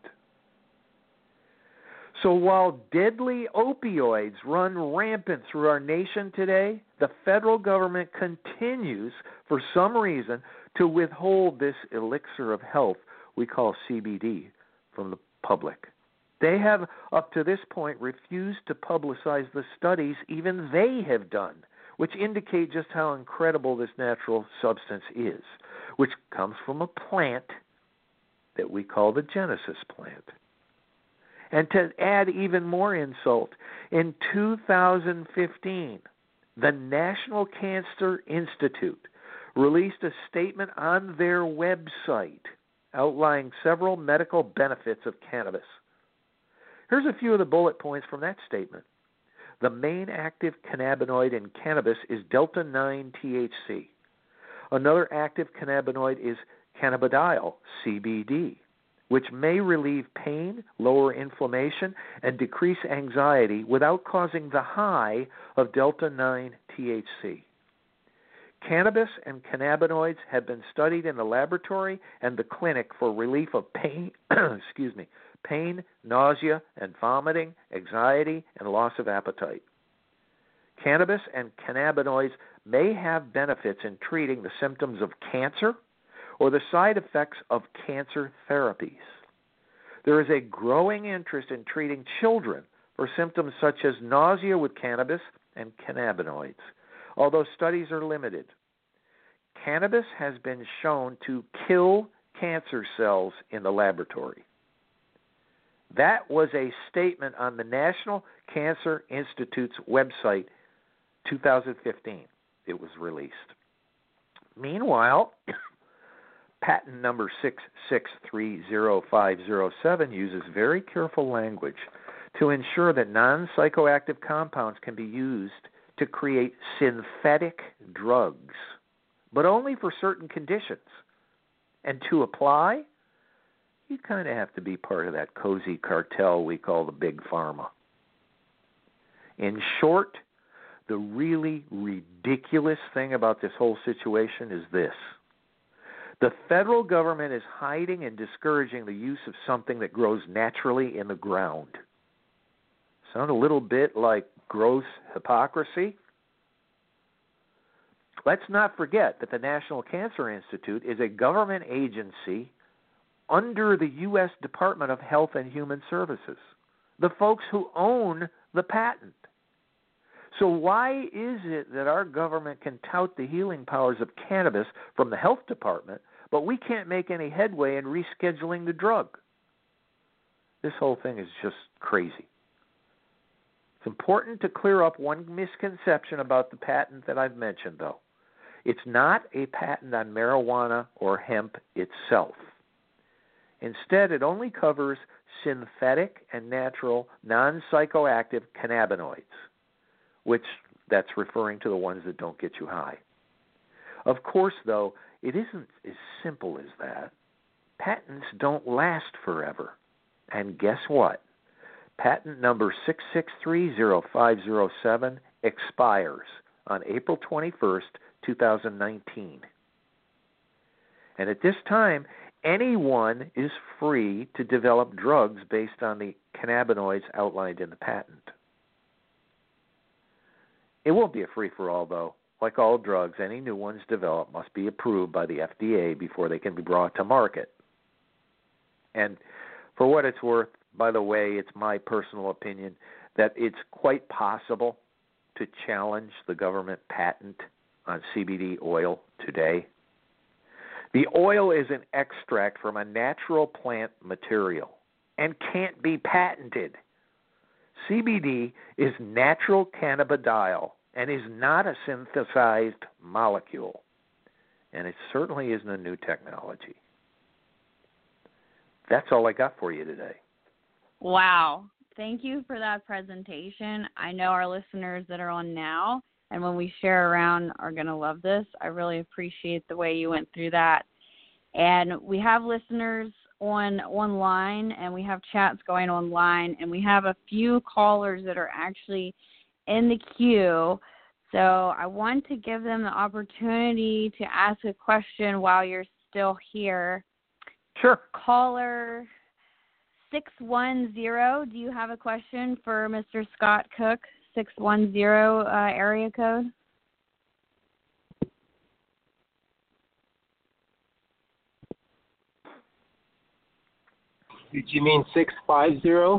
So while deadly opioids run rampant through our nation today, the federal government continues, for some reason, to withhold this elixir of health we call CBD from the public. They have, up to this point, refused to publicize the studies even they have done, which indicate just how incredible this natural substance is, which comes from a plant that we call the Genesis plant. And to add even more insult, in 2015, the National Cancer Institute released a statement on their website outlining several medical benefits of cannabis. Here's a few of the bullet points from that statement. The main active cannabinoid in cannabis is delta-9 THC. Another active cannabinoid is cannabidiol, CBD, which may relieve pain, lower inflammation, and decrease anxiety without causing the high of delta-9 THC. Cannabis and cannabinoids have been studied in the laboratory and the clinic for relief of pain, pain, nausea and vomiting, anxiety, and loss of appetite. Cannabis and cannabinoids may have benefits in treating the symptoms of cancer or the side effects of cancer therapies. There is a growing interest in treating children for symptoms such as nausea with cannabis and cannabinoids, although studies are limited. Cannabis has been shown to kill cancer cells in the laboratory. That was a statement on the National Cancer Institute's website, 2015. It was released. Meanwhile, patent number 6630507 uses very careful language to ensure that non-psychoactive compounds can be used to create synthetic drugs, but only for certain conditions. And to apply, you kind of have to be part of that cozy cartel we call the Big Pharma. In short, the really ridiculous thing about this whole situation is this. The federal government is hiding and discouraging the use of something that grows naturally in the ground. Sound a little bit like gross hypocrisy? Let's not forget that the National Cancer Institute is a government agency under the U.S. Department of Health and Human Services, the folks who own the patent. So why is it that our government can tout the healing powers of cannabis from the health department, but we can't make any headway in rescheduling the drug? This whole thing is just crazy. It's important to clear up one misconception about the patent that I've mentioned, though. It's not a patent on marijuana or hemp itself. Instead, it only covers synthetic and natural non-psychoactive cannabinoids, which that's referring to the ones that don't get you high. Of course, though, it isn't as simple as that. Patents don't last forever. And guess what? Patent number 6630507 expires on April 21st, 2019. And at this time, anyone is free to develop drugs based on the cannabinoids outlined in the patent. It won't be a free-for-all, though. Like all drugs, any new ones developed must be approved by the FDA before they can be brought to market. And for what it's worth, by the way, it's my personal opinion that it's quite possible to challenge the government patent on CBD oil today. The oil is an extract from a natural plant material and can't be patented. CBD is natural cannabidiol and is not a synthesized molecule. And it certainly isn't a new technology. That's all I got for you today. Wow. Thank you for that presentation. I know our listeners that are on now and when we share around are going to love this. I really appreciate the way you went through that. And we have listeners online, and we have chats going online, and we have a few callers that are actually in the queue. So I want to give them the opportunity to ask a question while you're still here. Sure. Caller 610, do you have a question for Mr. Scott Cook? 610 area code. Did you mean 650?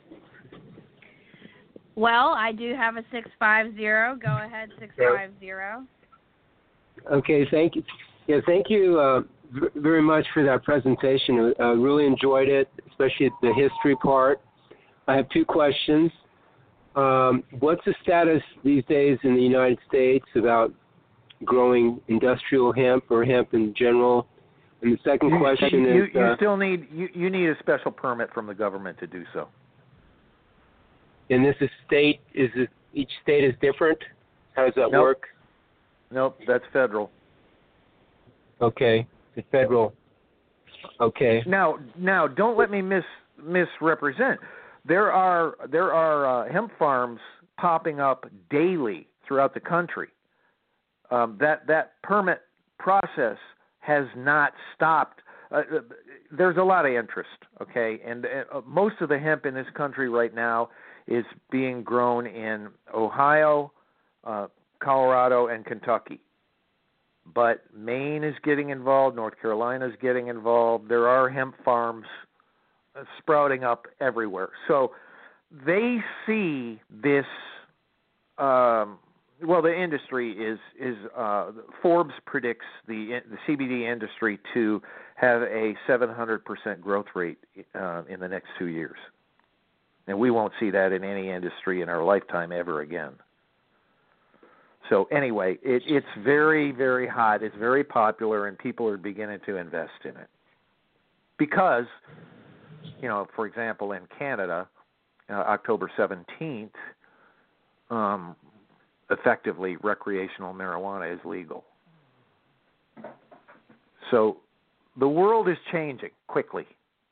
Well, I do have a 650. Go ahead, 650. Okay, thank you. Yeah, thank you very much for that presentation. I really enjoyed it, especially the history part. I have two questions. What's the status these days in the United States about growing industrial hemp or hemp in general? And the second question is... You still need a special permit from the government to do so. And this is each state is different? How does that work? Nope, that's federal. Okay, the federal. Okay. Now, don't let me misrepresent. There are hemp farms popping up daily throughout the country. That permit process has not stopped. There's a lot of interest, okay, and most of the hemp in this country right now is being grown in Ohio, Colorado, and Kentucky. But Maine is getting involved. North Carolina is getting involved. There are hemp farms sprouting up everywhere. So they see this. The industry is Forbes predicts the CBD industry to have a 700% growth rate in the next 2 years. And we won't see that in any industry in our lifetime ever again. So anyway, it's very, very hot. It's very popular, and people are beginning to invest in it. Because, for example, in Canada, October 17th, effectively recreational marijuana is legal. So the world is changing quickly.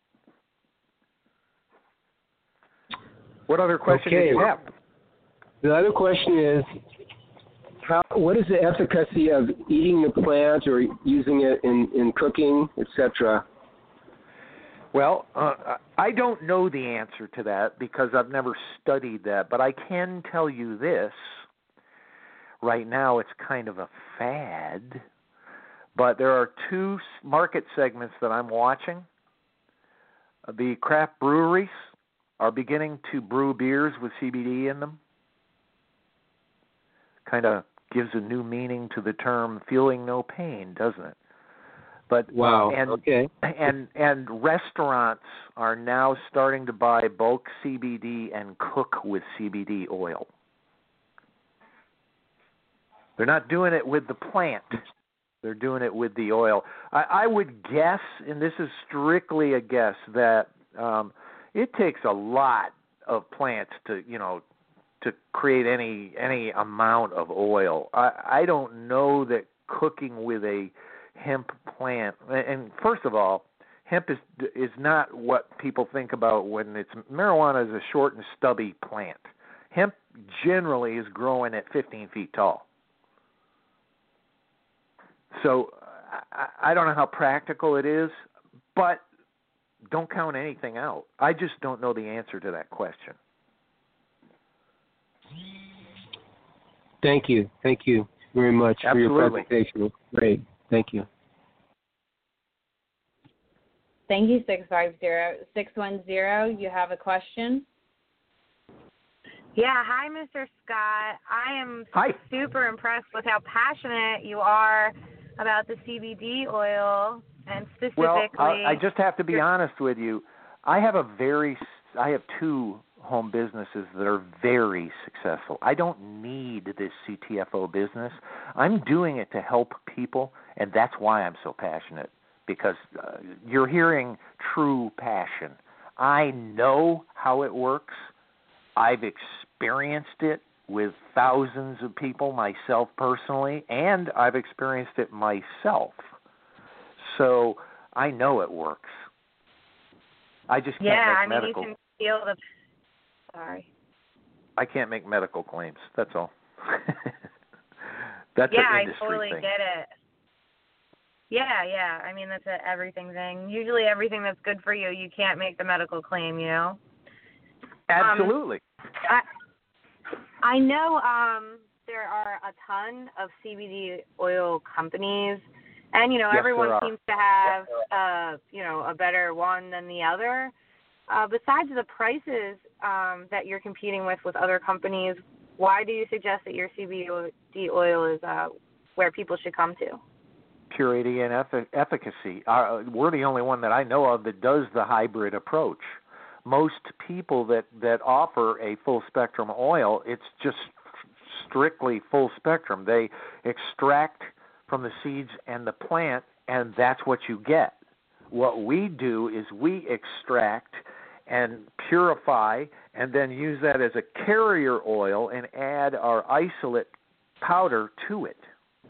What other question do you have? The other question is, what is the efficacy of eating the plant or using it in cooking, etc.? Well, I don't know the answer to that because I've never studied that, but I can tell you this. Right now it's kind of a fad, but there are two market segments that I'm watching. The craft breweries are beginning to brew beers with CBD in them. Kind of gives a new meaning to the term feeling no pain, doesn't it? But wow. Okay. And restaurants are now starting to buy bulk CBD and cook with CBD oil. They're not doing it with the plant. They're doing it with the oil. I would guess, and this is strictly a guess, that it takes a lot of plants to create any amount of oil. I don't know that cooking with a hemp plant, and first of all, hemp is not what people think about when it's marijuana is a short and stubby plant. Hemp generally is growing at 15 feet tall. So I don't know how practical it is, but don't count anything out. I just don't know the answer to that question. Thank you. Thank you very much for your presentation. It was great. Thank you. Thank you, 650. 610, you have a question? Yeah, hi, Mr. Scott. I am super impressed with how passionate you are about the CBD oil, and specifically... Well, I just have to be honest with you. I have two home businesses that are very successful. I don't need this CTFO business. I'm doing it to help people, and that's why I'm so passionate, because you're hearing true passion. I know how it works. I've experienced it with thousands of people myself personally, and I've experienced it myself. So I know it works. I just can't make medical... you can feel the... Sorry. I can't make medical claims. That's all. That's an industry I totally thing. get it. Yeah. I mean, that's an everything thing. Usually everything that's good for you, you can't make the medical claim, Absolutely. I know there are a ton of CBD oil companies, and, yes, everyone seems to have, a better one than the other. besides the prices that you're competing with other companies, why do you suggest that your CBD oil is where people should come to? Purity and efficacy. We're the only one that I know of that does the hybrid approach. Most people that offer a full spectrum oil, it's just strictly full spectrum. They extract from the seeds and the plant, and that's what you get. What we do is we extract and purify and then use that as a carrier oil and add our isolate powder to it.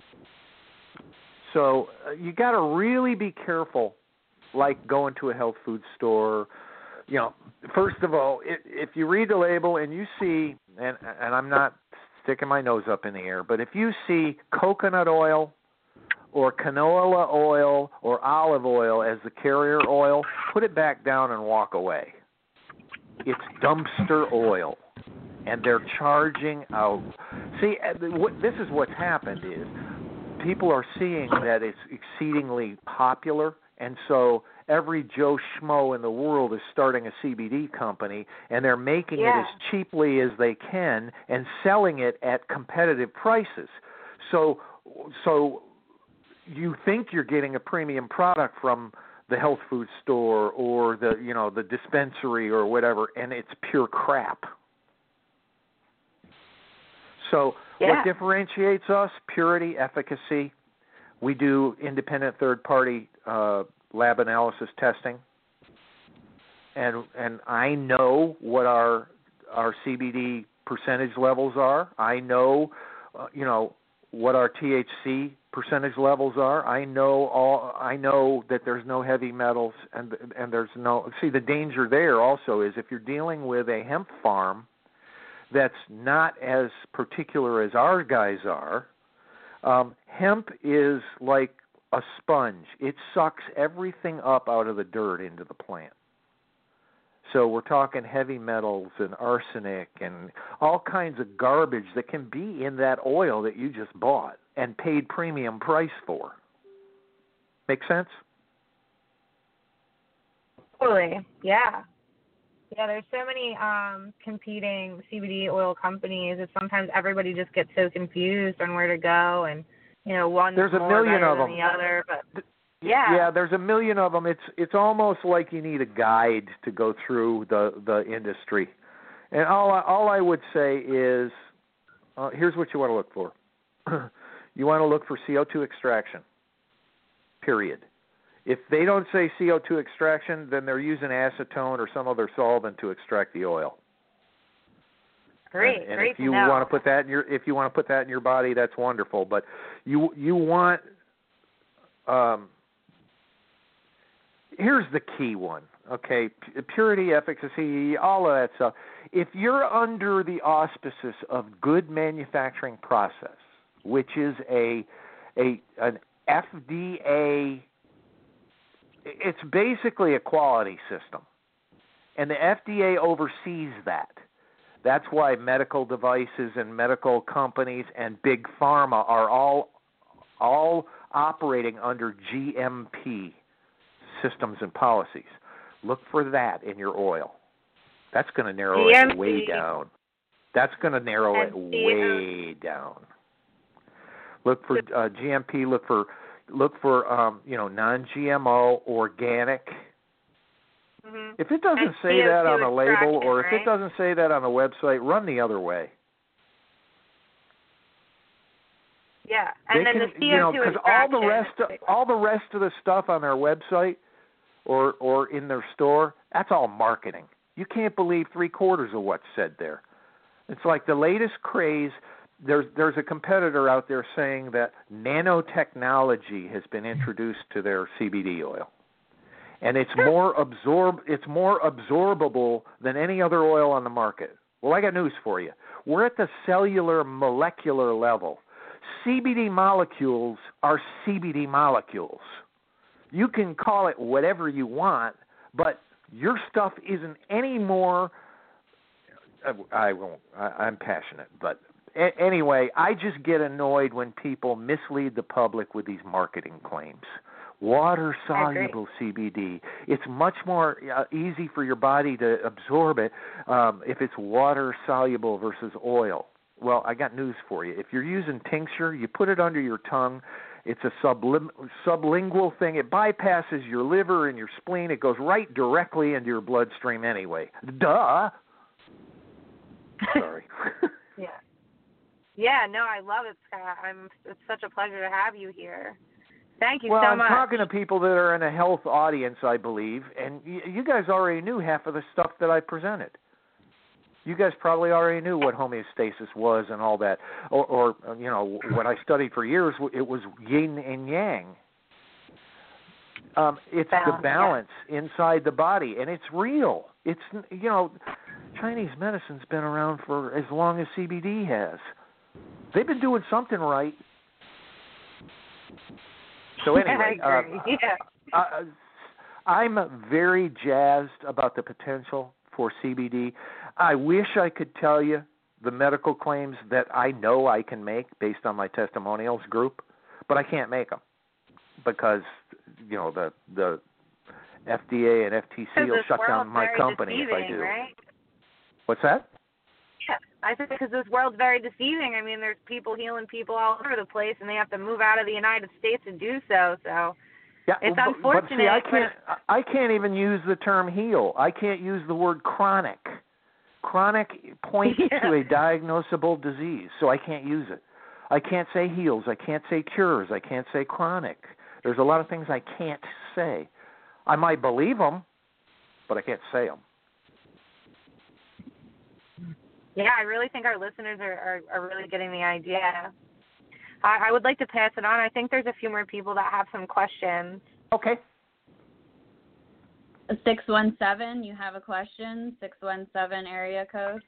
So you got to really be careful, like going to a health food store. You know, first of all, if you read the label and you see, and I'm not sticking my nose up in the air, but if you see coconut oil or canola oil or olive oil as the carrier oil, put it back down and walk away. It's dumpster oil, and they're charging out. See, this is what's happened is people are seeing that it's exceedingly popular, and so every Joe Schmo in the world is starting a CBD company, and they're making it as cheaply as they can and selling it at competitive prices. So you think you're getting a premium product from the health food store or the dispensary or whatever, and it's pure crap. So what differentiates us? Purity, efficacy. We do independent third-party lab analysis testing, and I know what our CBD percentage levels are. I know, what our THC percentage levels are. I know that there's no heavy metals, and there's no. See, the danger there also is if you're dealing with a hemp farm that's not as particular as our guys are. Hemp is like a sponge. It sucks everything up out of the dirt into the plant. So we're talking heavy metals and arsenic and all kinds of garbage that can be in that oil that you just bought and paid premium price for. Make sense? Totally, yeah. Yeah, there's so many competing CBD oil companies that sometimes everybody just gets so confused on where to go, and one's there's more a million better of them. than the other. But yeah, there's a million of them. It's almost like you need a guide to go through the industry. And all I would say is, here's what you want to look for. You want to look for CO2 extraction. Period. If they don't say CO2 extraction, then they're using acetone or some other solvent to extract the oil. Great, and great if you to know. want to put that in your body, that's wonderful. But you want here's the key one. Okay, purity, efficacy, all of that stuff. If you're under the auspices of good manufacturing process, which is an FDA. It's basically a quality system, and the FDA oversees that. That's why medical devices and medical companies and big pharma are all operating under GMP systems and policies. Look for that in your oil. That's going to narrow it way down. That's going to narrow it way down. Look for GMP. Look for non-GMO, organic. Mm-hmm. If it doesn't say that on a label, or if it doesn't say that on a website, run the other way. Yeah, and then the CO2 because all the rest of the stuff on their website or in their store, that's all marketing. You can't believe 3/4 of what's said there. It's like the latest craze. There's a competitor out there saying that nanotechnology has been introduced to their CBD oil, and it's more absorbable than any other oil on the market. Well, I got news for you. We're at the cellular molecular level. CBD molecules are CBD molecules. You can call it whatever you want, but your stuff isn't any more. I won't. I'm passionate, but. Anyway, I just get annoyed when people mislead the public with these marketing claims. water-soluble CBD. It's much more easy for your body to absorb it if it's water-soluble versus oil. Well, I got news for you. If you're using tincture, you put it under your tongue. It's a sublingual thing. It bypasses your liver and your spleen. It goes right directly into your bloodstream anyway. Duh. Sorry. Yeah. Yeah, no, I love it, Scott. It's such a pleasure to have you here. Thank you so much. Well, I'm talking to people that are in a health audience, I believe, and you guys already knew half of the stuff that I presented. You guys probably already knew what homeostasis was and all that. Or what I studied for years, it was yin and yang. It's the balance inside the body, and it's real. It's, Chinese medicine's been around for as long as CBD has. They've been doing something right. So anyway, I'm very jazzed about the potential for CBD. I wish I could tell you the medical claims that I know I can make based on my testimonials group, but I can't make them because, the FDA and FTC will shut down my company if I do. Right? What's that? Yeah, I think because this world's very deceiving. I mean, there's people healing people all over the place, and they have to move out of the United States to do so. So yeah, it's unfortunate. But see, I can't even use the term heal. I can't use the word chronic. Chronic points to a diagnosable disease, so I can't use it. I can't say heals. I can't say cures. I can't say chronic. There's a lot of things I can't say. I might believe them, but I can't say them. Yeah, I really think our listeners are really getting the idea. I would like to pass it on. I think there's a few more people that have some questions. Okay. 617, you have a question? 617 area code.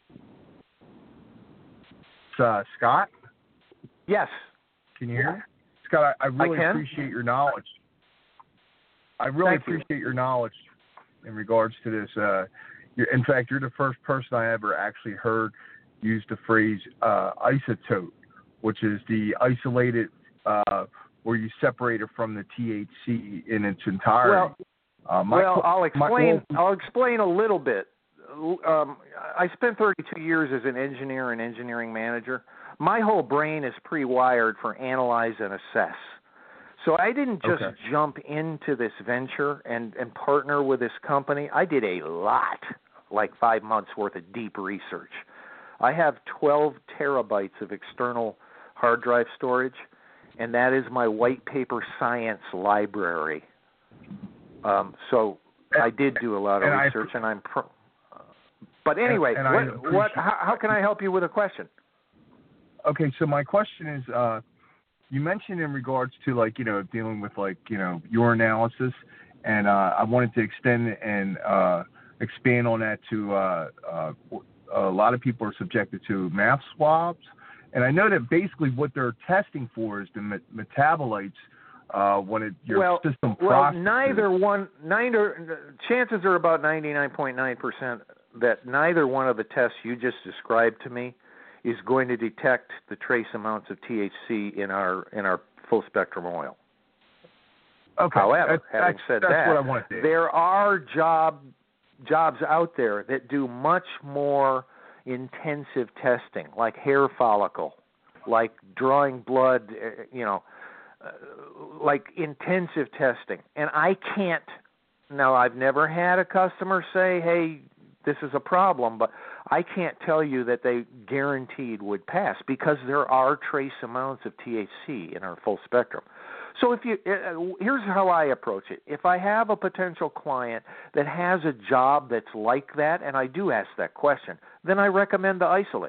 It's Scott? Yes. Can you hear me? Scott, I really appreciate your knowledge. I really appreciate your knowledge in regards to this. In fact, you're the first person I ever actually heard use the phrase isotope, which is the isolated where you separate it from the THC in its entirety. I'll explain a little bit. I spent 32 years as an engineer and engineering manager. My whole brain is pre-wired for analyze and assess. So I didn't just jump into this venture and partner with this company. I did a lot, like 5 months worth of deep research. I have 12 terabytes of external hard drive storage, and that is my white paper science library. So I did do a lot of research, but anyway, how can I help you with a question? Okay, so my question is, you mentioned in regards to dealing with your analysis, and I wanted to extend and expand on that to a lot of people are subjected to mouth swabs, and I know that basically what they're testing for is the metabolites when your system processes. Chances are about 99.9% that neither one of the tests you just described to me is going to detect the trace amounts of THC in our full spectrum oil. Okay. However, having said that, what I wanted to there are jobs out there that do much more intensive testing, like hair follicle, like drawing blood, like intensive testing. And I can't. Now, I've never had a customer say, "Hey, this is a problem," but I can't tell you that they guaranteed would pass because there are trace amounts of THC in our full spectrum. So here's how I approach it. If I have a potential client that has a job that's like that, and I do ask that question, then I recommend the isolate.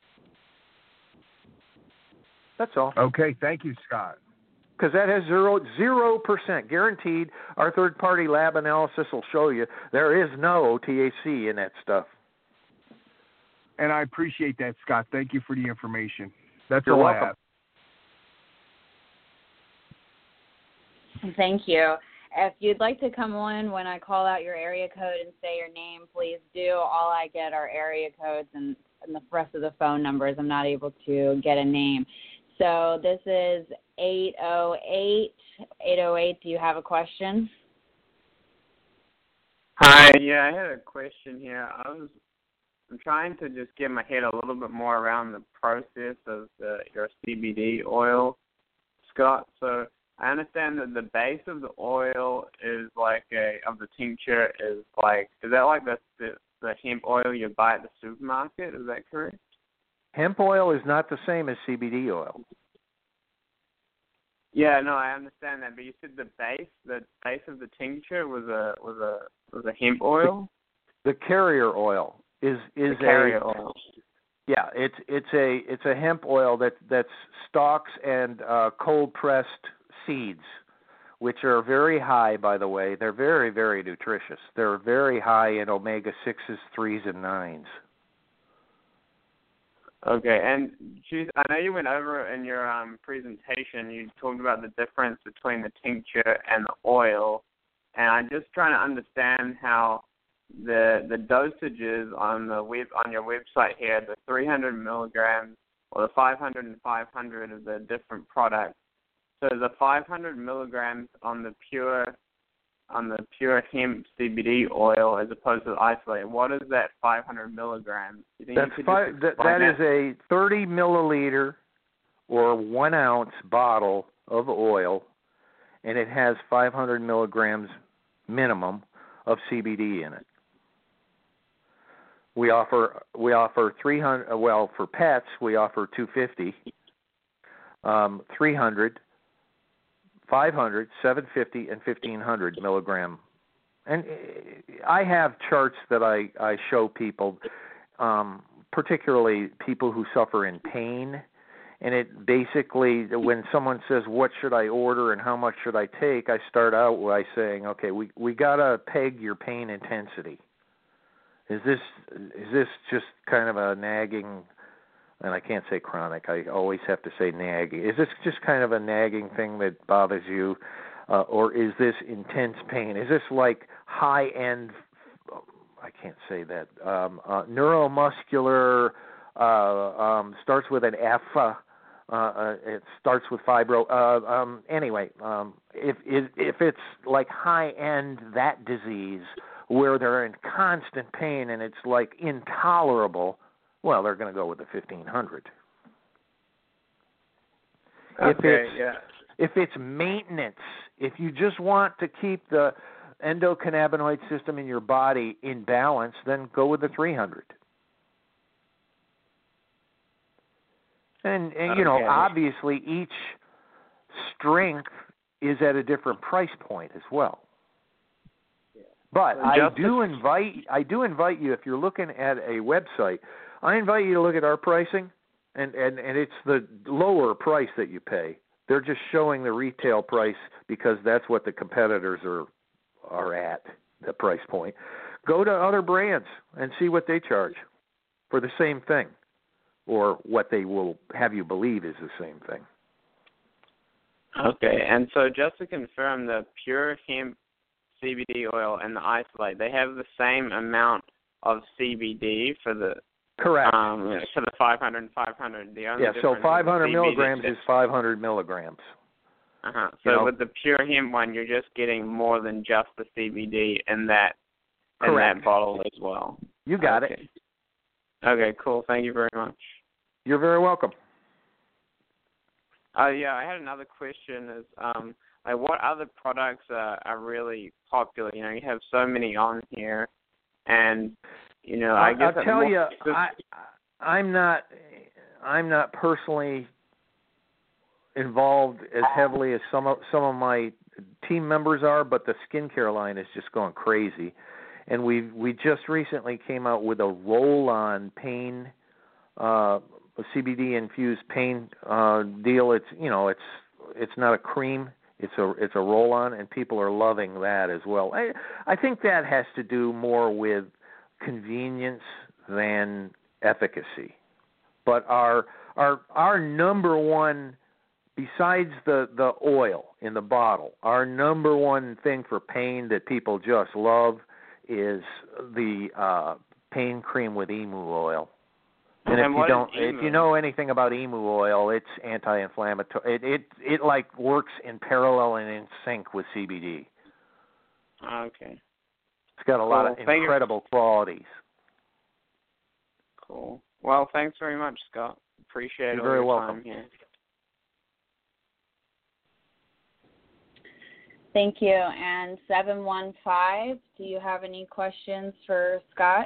That's all. Okay, thank you, Scott. Because that has 0% guaranteed. Our third-party lab analysis will show you there is no THC in that stuff. And I appreciate that, Scott. Thank you for the information. That's You're all welcome. I have. Thank you. If you'd like to come on when I call out your area code and say your name, please do. All I get are area codes and the rest of the phone numbers. I'm not able to get a name. So this is 808. 808, do you have a question? Hi, yeah, I had a question here. I'm trying to just get my head a little bit more around the process of your CBD oil, Scott. So I understand that the base of the oil is of the tincture is that like the hemp oil you buy at the supermarket? Is that correct? Hemp oil is not the same as CBD oil. Yeah, no, I understand that, but you said the base of the tincture was a hemp oil. The carrier oil is the carrier oil. Yeah, it's a hemp oil that's stalks and cold pressed seeds, which are very high, by the way. They're very, very nutritious. They're very high in omega 6s, 3s, and 9s. Okay, and I know you went over in your presentation, you talked about the difference between the tincture and the oil, and I'm just trying to understand how the dosages on your website here, the 300 milligrams or the 500 and 500 of the different products. So the 500 milligrams on the pure hemp CBD oil as opposed to the isolate. What is that 500 milligrams? That is a 30 milliliter or 1 ounce bottle of oil, and it has 500 milligrams minimum of CBD in it. We offer 300. Well, for pets, we offer 250, 300. 500, 750, and 1,500 milligram. And I have charts that I show people, particularly people who suffer in pain. And it basically, when someone says, what should I order and how much should I take, I start out by saying, okay, we got to peg your pain intensity. Is this just kind of a nagging, and I can't say chronic, I always have to say nagging. Is this just kind of a nagging thing that bothers you, or is this intense pain? Is this like high-end, I can't say that, neuromuscular, starts with an F, it starts with fibro. Anyway, if it's like high-end, that disease, where they're in constant pain and it's like intolerable, well, they're going to go with the 1,500. If it's maintenance, if you just want to keep the endocannabinoid system in your body in balance, then go with the 300. And you know, obviously each strength is at a different price point as well. But I do invite you, if you're looking at a website, I invite you to look at our pricing, and it's the lower price that you pay. They're just showing the retail price because that's what the competitors are at, the price point. Go to other brands and see what they charge for the same thing, or what they will have you believe is the same thing. Okay, and so just to confirm, the pure hemp CBD oil and the isolate, they have the same amount of CBD for the correct for the 500 and 500. The only so 500 milligrams is 500 milligrams. So with the pure hemp one, you're just getting more than just the CBD in that bottle as well. You got it. Okay, cool. Thank you very much. You're very welcome. Yeah, I had another question. Is what other products are really popular? You know, you have so many on here, and you know, I guess I'll tell you, I'm not personally involved as heavily as some of my team members are, but the skincare line is just going crazy, and we just recently came out with a roll-on pain, a CBD infused pain deal. It's not a cream. It's a roll-on, and people are loving that as well. I think that has to do more with convenience than efficacy. But our number one, besides the oil in the bottle, our number one thing for pain that people just love is the pain cream with emu oil. And And if you know anything about emu oil, it's anti-inflammatory. It like works in parallel and in sync with CBD. Okay. It's got a lot of incredible qualities. Cool. Well, thanks very much, Scott. Appreciate You're all very your welcome. time here. Thank you. And 715, do you have any questions for Scott?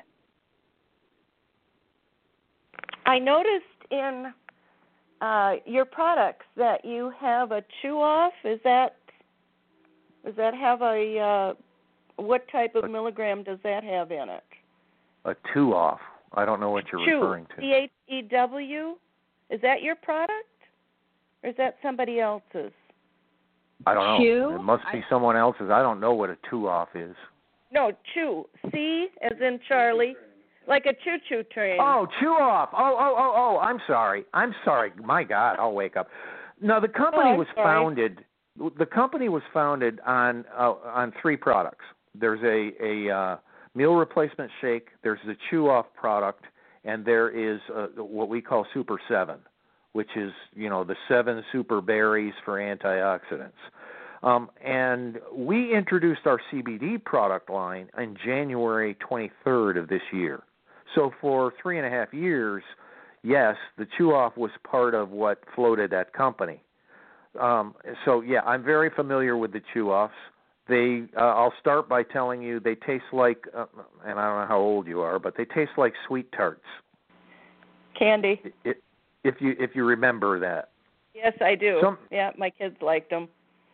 I noticed in your products that you have a chew-off. Does that have a what type of milligram does that have in it? A chew-off. I don't know what you're referring to. CHEW. Is that your product, or is that somebody else's? I don't know. Chew? It must be someone else's. I don't know what a chew-off is. No, chew. C as in Charlie, like a choo-choo train. Oh, chew-off. Oh, I'm sorry. My God, I'll wake up. No, the company was founded. The company was founded on 3 products. There's a meal replacement shake. There's the chew-off product, and there is what we call Super 7, which is the 7 super berries for antioxidants. And we introduced our CBD product line on January 23rd of this year. So for 3.5 years, yes, the chew-off was part of what floated that company. So yeah, I'm very familiar with the chew-offs. I'll start by telling you they taste like, and I don't know how old you are, but they taste like sweet tarts. Candy. If you remember that. Yes, I do. Yeah, my kids liked them.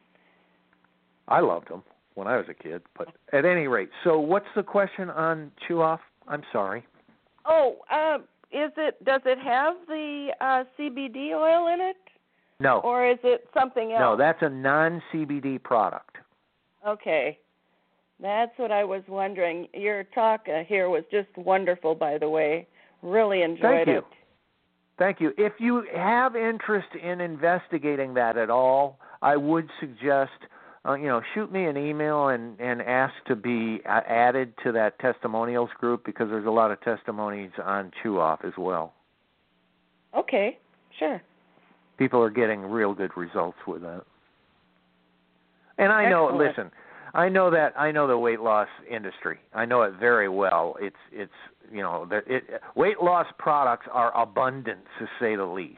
I loved them when I was a kid. But at any rate, so what's the question on chew-off? I'm sorry. Oh, does it have the CBD oil in it? No. Or is it something else? No, that's a non-CBD product. Okay. That's what I was wondering. Your talk here was just wonderful, by the way. Really enjoyed it. Thank you. If you have interest in investigating that at all, I would suggest, shoot me an email and ask to be added to that testimonials group, because there's a lot of testimonies on chew-off as well. Okay, sure. People are getting real good results with that. And I know, listen, I know the weight loss industry. I know it very well. It's weight loss products are abundant, to say the least.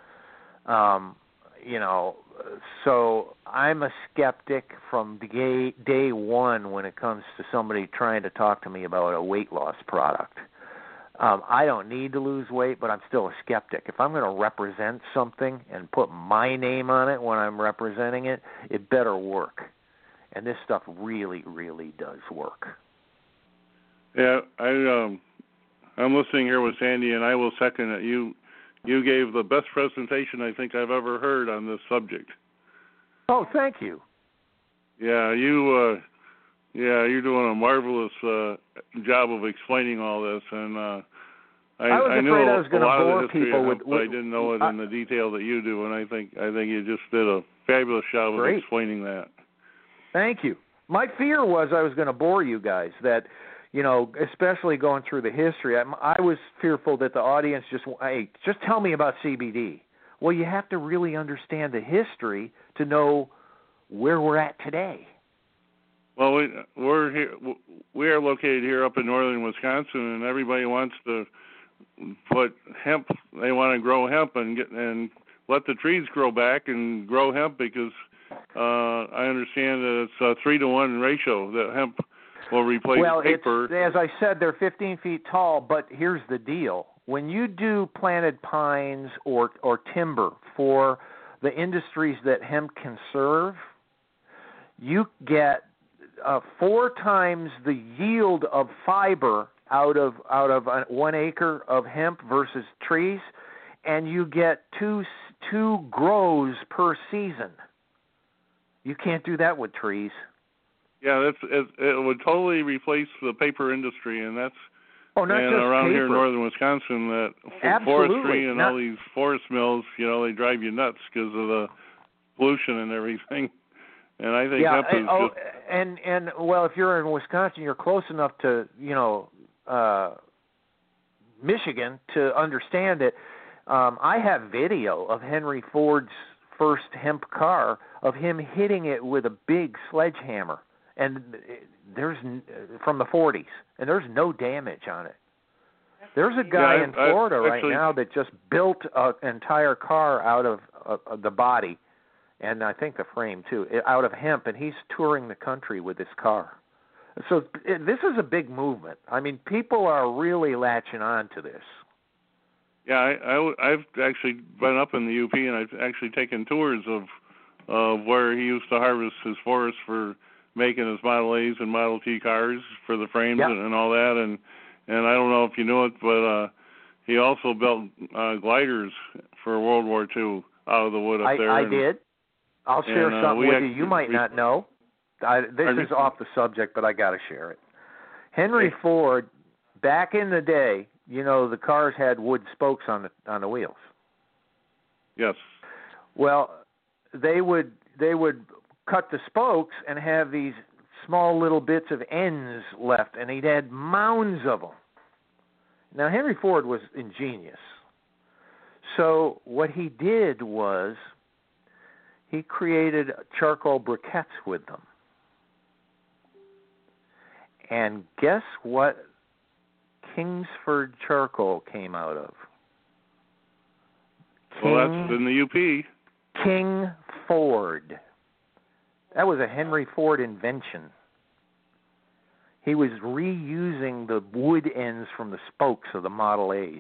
So I'm a skeptic from day one when it comes to somebody trying to talk to me about a weight loss product. I don't need to lose weight, but I'm still a skeptic. If I'm going to represent something and put my name on it when I'm representing it, it better work. And this stuff really, really does work. Yeah, I'm listening here with Sandy, and I will second it. You gave the best presentation I think I've ever heard on this subject. Oh, thank you. Yeah, you're doing a marvelous job of explaining all this, and I knew I was a lot of the history people of it, but I didn't know it in the detail that you do, and I think you just did a fabulous job of explaining that. Thank you. My fear was I was going to bore you guys, that, especially going through the history. I was fearful that the audience just tell me about CBD. Well, you have to really understand the history to know where we're at today. Well, we're here. We are located here up in northern Wisconsin, and everybody wants to put hemp. They want to grow hemp and let the trees grow back and grow hemp, because I understand that it's a 3-to-1 ratio that hemp will replace paper. As I said, they're 15 feet tall, but here's the deal. When you do planted pines or timber for the industries that hemp can serve, you get 4 times the yield of fiber out of 1 acre of hemp versus trees, and you get two grows per season. You can't do that with trees. Yeah, it would totally replace the paper industry, and that's around here in northern Wisconsin, that forestry and all these forest mills, they drive you nuts because of the pollution and everything. And I think hemp is just... And if you're in Wisconsin, you're close enough to Michigan to understand it. I have video of Henry Ford's first hemp car of him hitting it with a big sledgehammer, and there's from the 40s, and there's no damage on it. There's a guy in Florida right now that just built an entire car out of the body, and I think the frame too, out of hemp, and he's touring the country with this car. So this is a big movement. I mean, people are really latching on to this. Yeah, I've actually been up in the UP, and I've actually taken tours of where he used to harvest his forest for making his Model A's and Model T cars for the frames and all that. And I don't know if you knew it, but he also built gliders for World War II out of the wood up there. I did. I'll share something with you. You might not know. This is off the subject, but I got to share it. Henry Ford, back in the day, you know, the cars had wood spokes on the wheels. Yes. Well, they would cut the spokes and have these small little bits of ends left, and he'd had mounds of them. Now, Henry Ford was ingenious. So what he did was he created charcoal briquettes with them. And guess what Kingsford charcoal came out of? Well, that's in the UP. King Ford. That was a Henry Ford invention. He was reusing the wood ends from the spokes of the Model A's.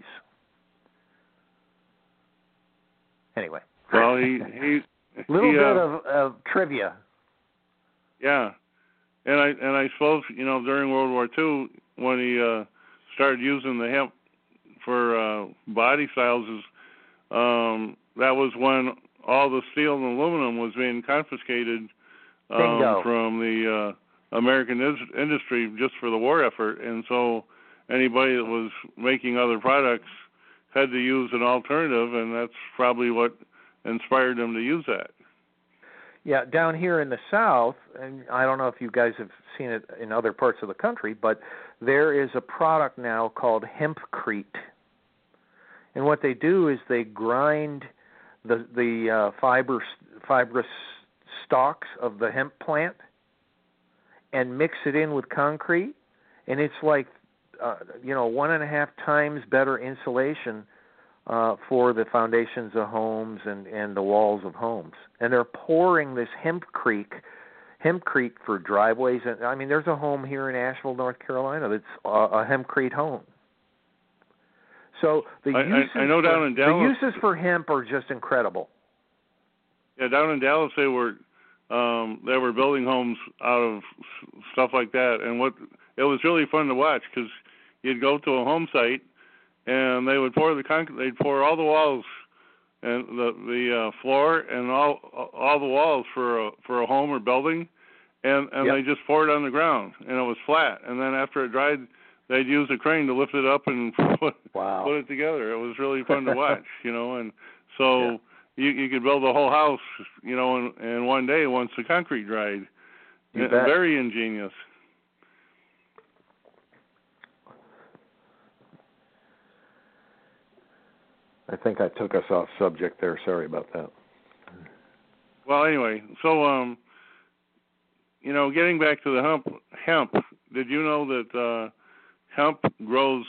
Anyway. Well, he little bit of trivia. Yeah, and I suppose, you know, during World War II, when he started using the hemp for body styles, that was when all the steel and aluminum was being confiscated from the American industry just for the war effort, and so anybody that was making other products had to use an alternative, and that's probably what inspired them to use that. Yeah, down here in the South, and I don't know if you guys have seen it in other parts of the country, but there is a product now called hempcrete. And what they do is they grind the fibrous stalks of the hemp plant and mix it in with concrete, and it's like 1.5 times better insulation for the foundations of homes and the walls of homes. And they're pouring this hempcrete for driveways. And I mean, there's a home here in Asheville, North Carolina that's a hempcrete home. So the uses for hemp are just incredible. Yeah, down in Dallas they were building homes out of stuff like that, and it was really fun to watch because you'd go to a home site and they would pour the concrete. They'd pour all the walls and the floor and all the walls for a home or building, and they just poured it on the ground, and it was flat. And then after it dried, they'd use a crane to lift it up and put it together. It was really fun to watch, you know. And so you could build a whole house, you know, in one day once the concrete dried. Very ingenious. I think I took us off subject there. Sorry about that. Well, anyway, so you know, getting back to the hemp. Did you know that hemp grows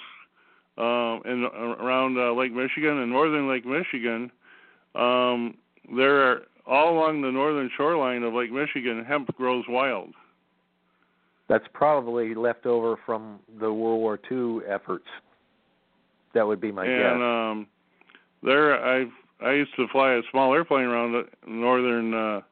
around Lake Michigan and northern Lake Michigan? There are all along the northern shoreline of Lake Michigan, hemp grows wild. That's probably left over from the World War II efforts. That would be my guess. There, I used to fly a small airplane around the northern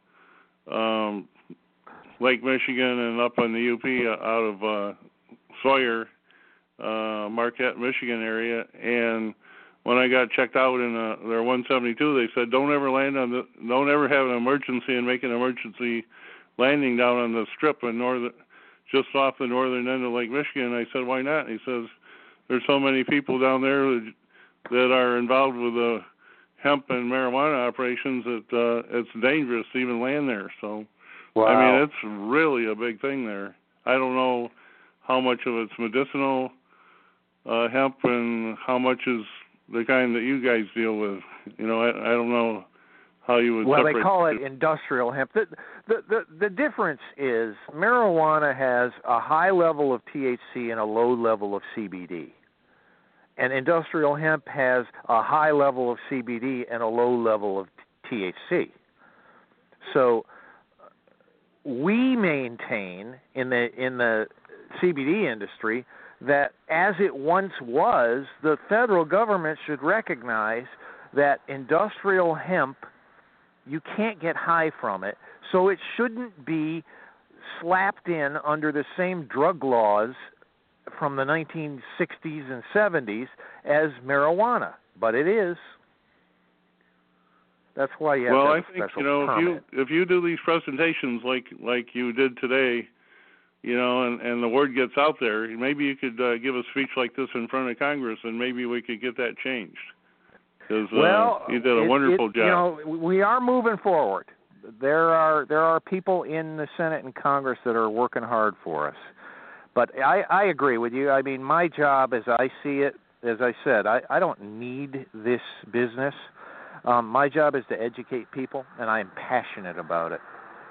Lake Michigan and up in the UP out of Sawyer, Marquette, Michigan area. And when I got checked out in their 172, they said, don't ever have an emergency and make an emergency landing down on the strip in just off the northern end of Lake Michigan. I said, why not? And he says, there's so many people down there that are involved with the hemp and marijuana operations that it's dangerous to even land there. So, I mean, it's really a big thing there. I don't know how much of it's medicinal hemp, and how much is the kind that you guys deal with? You know, I don't know how you would. Well, separate they call it industrial hemp. The difference is marijuana has a high level of THC and a low level of CBD. And industrial hemp has a high level of CBD and a low level of THC. So we maintain in the CBD industry that as it once was, the federal government should recognize that industrial hemp, you can't get high from it, so it shouldn't be slapped in under the same drug laws from the 1960s and 70s as marijuana, but it is. That's why you have to have a special permit. if you do these presentations like you did today, you know, and the word gets out there, maybe you could give a speech like this in front of Congress, and maybe we could get that changed. Because you did a wonderful job. You know, we are moving forward. There are people in the Senate and Congress that are working hard for us. But I agree with you. I mean, my job as I see it, as I said, I don't need this business. My job is to educate people, and I am passionate about it.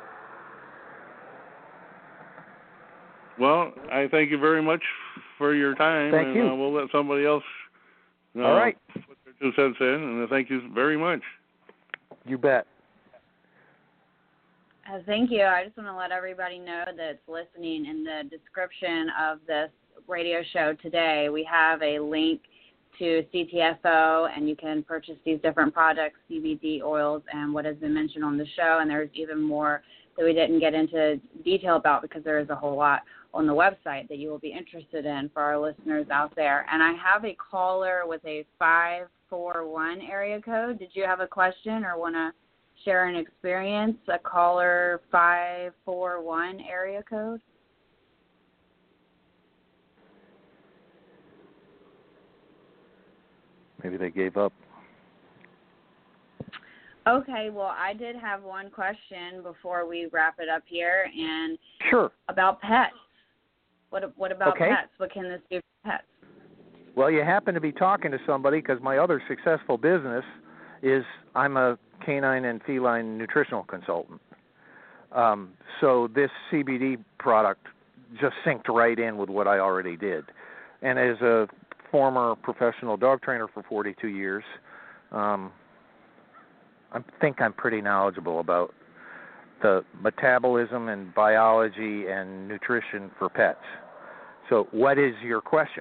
Well, I thank you very much for your time. Thank you. We'll let somebody else All right. put their 2 cents in, and thank you very much. You bet. Thank you. I just want to let everybody know that's listening, in the description of this radio show today, we have a link to CTFO, and you can purchase these different products, CBD oils, and what has been mentioned on the show. And there's even more that we didn't get into detail about because there is a whole lot on the website that you will be interested in for our listeners out there. And I have a caller with a 541 area code. Did you have a question or want to share an experience? A caller 541 area code. Maybe they gave up. Okay, well, I did have one question before we wrap it up here, and sure, about pets. What about okay. pets? What can this do for pets? Well, you happen to be talking to somebody, because my other successful business is I'm a canine and feline nutritional consultant. So this CBD product just synced right in with what I already did. And as a former professional dog trainer for 42 years, I think I'm pretty knowledgeable about the metabolism and biology and nutrition for pets. So what is your question?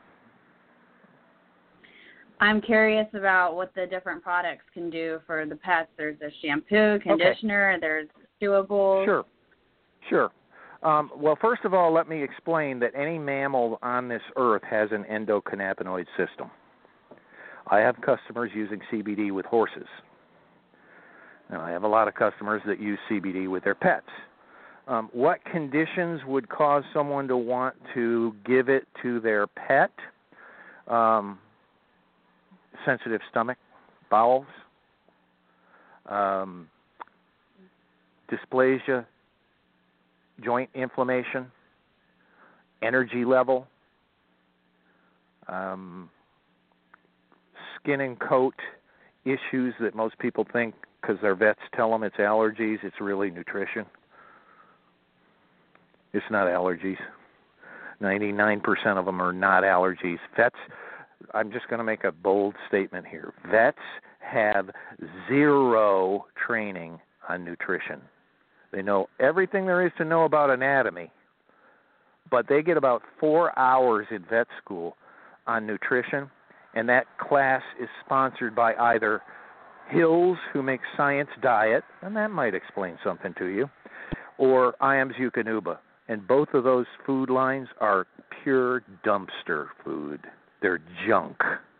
I'm curious about what the different products can do for the pets. There's a shampoo, conditioner, okay. There's chewables. Sure. Well, first of all, let me explain that any mammal on this earth has an endocannabinoid system. I have customers using CBD with horses. And I have a lot of customers that use CBD with their pets. What conditions would cause someone to want to give it to their pet? Sensitive stomach, bowels, dysplasia, joint inflammation, energy level, skin and coat issues that most people think, because their vets tell them it's allergies, it's really nutrition. It's not allergies. 99% of them are not allergies. Vets, I'm just going to make a bold statement here. Vets have zero training on nutrition. They know everything there is to know about anatomy, but they get about 4 hours in vet school on nutrition, and that class is sponsored by either Hills, who makes Science Diet, and that might explain something to you, or Iams Eukanuba. And both of those food lines are pure dumpster food. They're junk.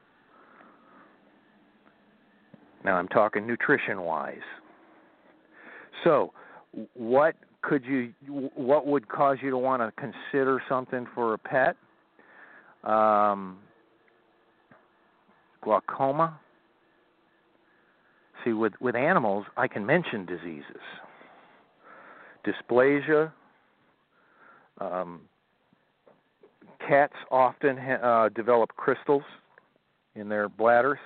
Now I'm talking nutrition-wise. So what would cause you to want to consider something for a pet? Glaucoma. See, with animals, I can mention diseases. Dysplasia, Cats often develop crystals in their bladders.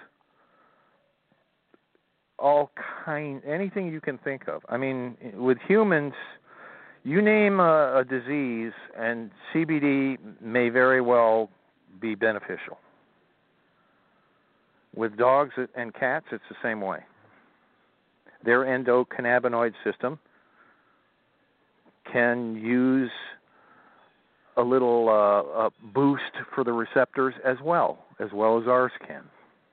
Anything you can think of. I mean, with humans, you name a disease, and CBD may very well be beneficial. With dogs and cats, it's the same way. Their endocannabinoid system can use a little boost for the receptors as well as ours can.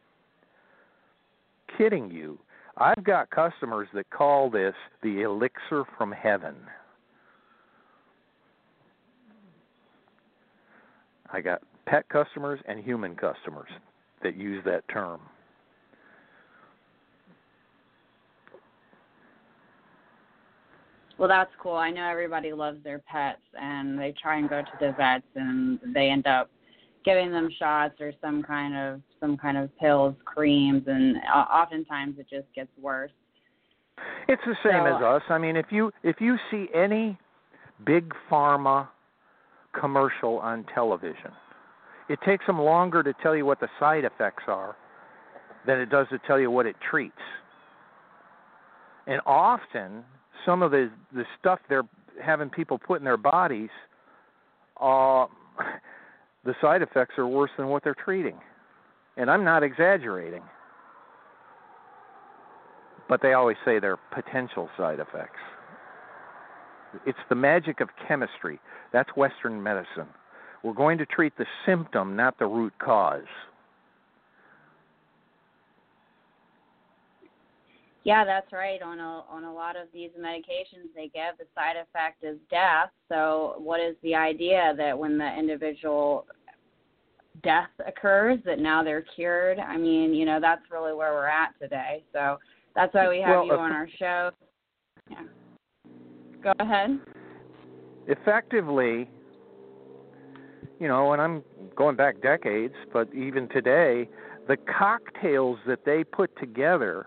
Kidding you. I've got customers that call this the elixir from heaven. I got pet customers and human customers that use that term. Well, that's cool. I know everybody loves their pets, and they try and go to the vets, and they end up giving them shots or some kind of pills, creams, and oftentimes it just gets worse. It's the same as us. I mean, if you see any big pharma commercial on television, it takes them longer to tell you what the side effects are than it does to tell you what it treats. And often, some of the stuff they're having people put in their bodies, the side effects are worse than what they're treating. And I'm not exaggerating. But they always say they're potential side effects. It's the magic of chemistry. That's Western medicine. We're going to treat the symptom, not the root cause. Yeah, that's right. On a lot of these medications they give, the side effect is death. So what is the idea that when the individual death occurs, that now they're cured? I mean, that's really where we're at today. So that's why we have you on our show. Yeah. Go ahead. Effectively, and I'm going back decades, but even today, the cocktails that they put together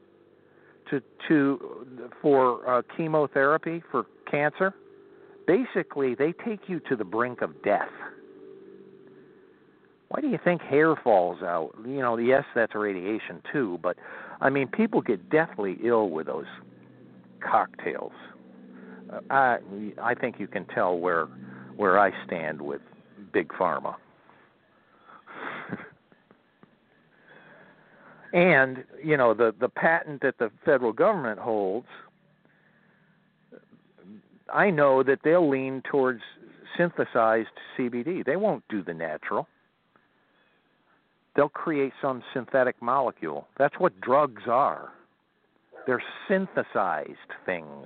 for chemotherapy for cancer, basically they take you to the brink of death. Why do you think hair falls out? Yes, that's radiation too, but I mean, people get deathly ill with those cocktails. I think you can tell where I stand with Big Pharma. And, the patent that the federal government holds, I know that they'll lean towards synthesized CBD. They won't do the natural. They'll create some synthetic molecule. That's what drugs are. They're synthesized things.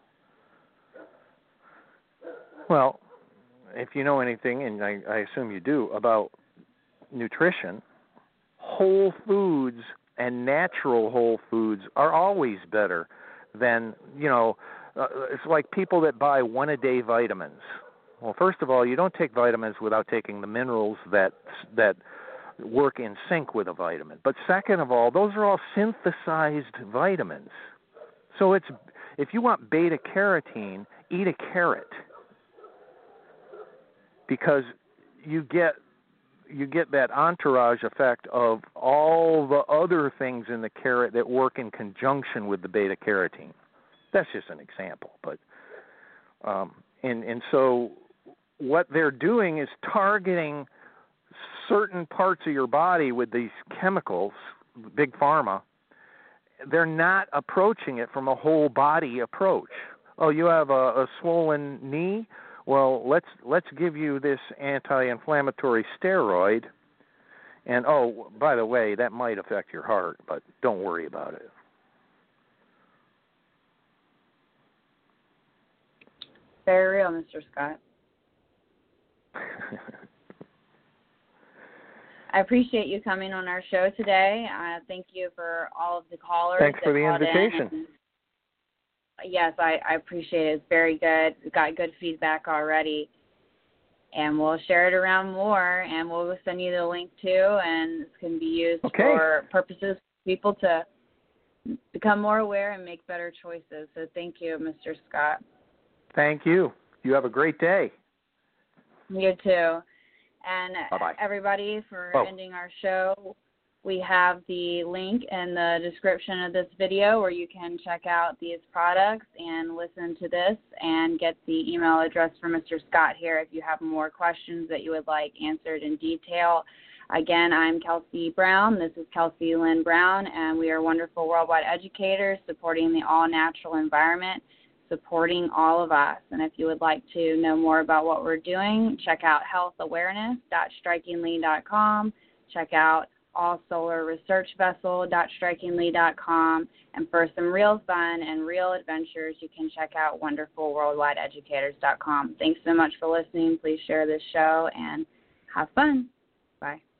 Well, if you know anything, and I assume you do, about nutrition, whole foods and natural whole foods are always better than, it's like people that buy one-a-day vitamins. Well, first of all, you don't take vitamins without taking the minerals that work in sync with a vitamin. But second of all, those are all synthesized vitamins. So if you want beta-carotene, eat a carrot, because you get that entourage effect of all the other things in the carrot that work in conjunction with the beta-carotene. That's just an example, but and so what they're doing is targeting certain parts of your body with these chemicals, Big Pharma. They're not approaching it from a whole body approach. Oh, you have a swollen knee? Well, let's give you this anti-inflammatory steroid, and by the way, that might affect your heart, but don't worry about it. Very real, Mr. Scott. I appreciate you coming on our show today. Thank you for all of the callers. Thanks for the invitation. Yes, I appreciate it. It's very good. We got good feedback already. And we'll share it around more, and we'll send you the link too, and this can be used for purposes for people to become more aware and make better choices. So thank you, Mr. Scott. Thank you. You have a great day. You too. And Bye-bye. everybody, for ending our show, we have the link in the description of this video where you can check out these products and listen to this and get the email address for Mr. Scott here if you have more questions that you would like answered in detail. Again, I'm Kelsey Brown. This is Kelsey Lynn Brown, and we are wonderful worldwide educators supporting the all-natural environment, supporting all of us. And if you would like to know more about what we're doing, check out healthawareness.strikingly.com. Check out allsolarresearchvessel.strikingly.com. And for some real fun and real adventures, you can check out wonderfulworldwideeducators.com. Thanks so much for listening. Please share this show and have fun. Bye.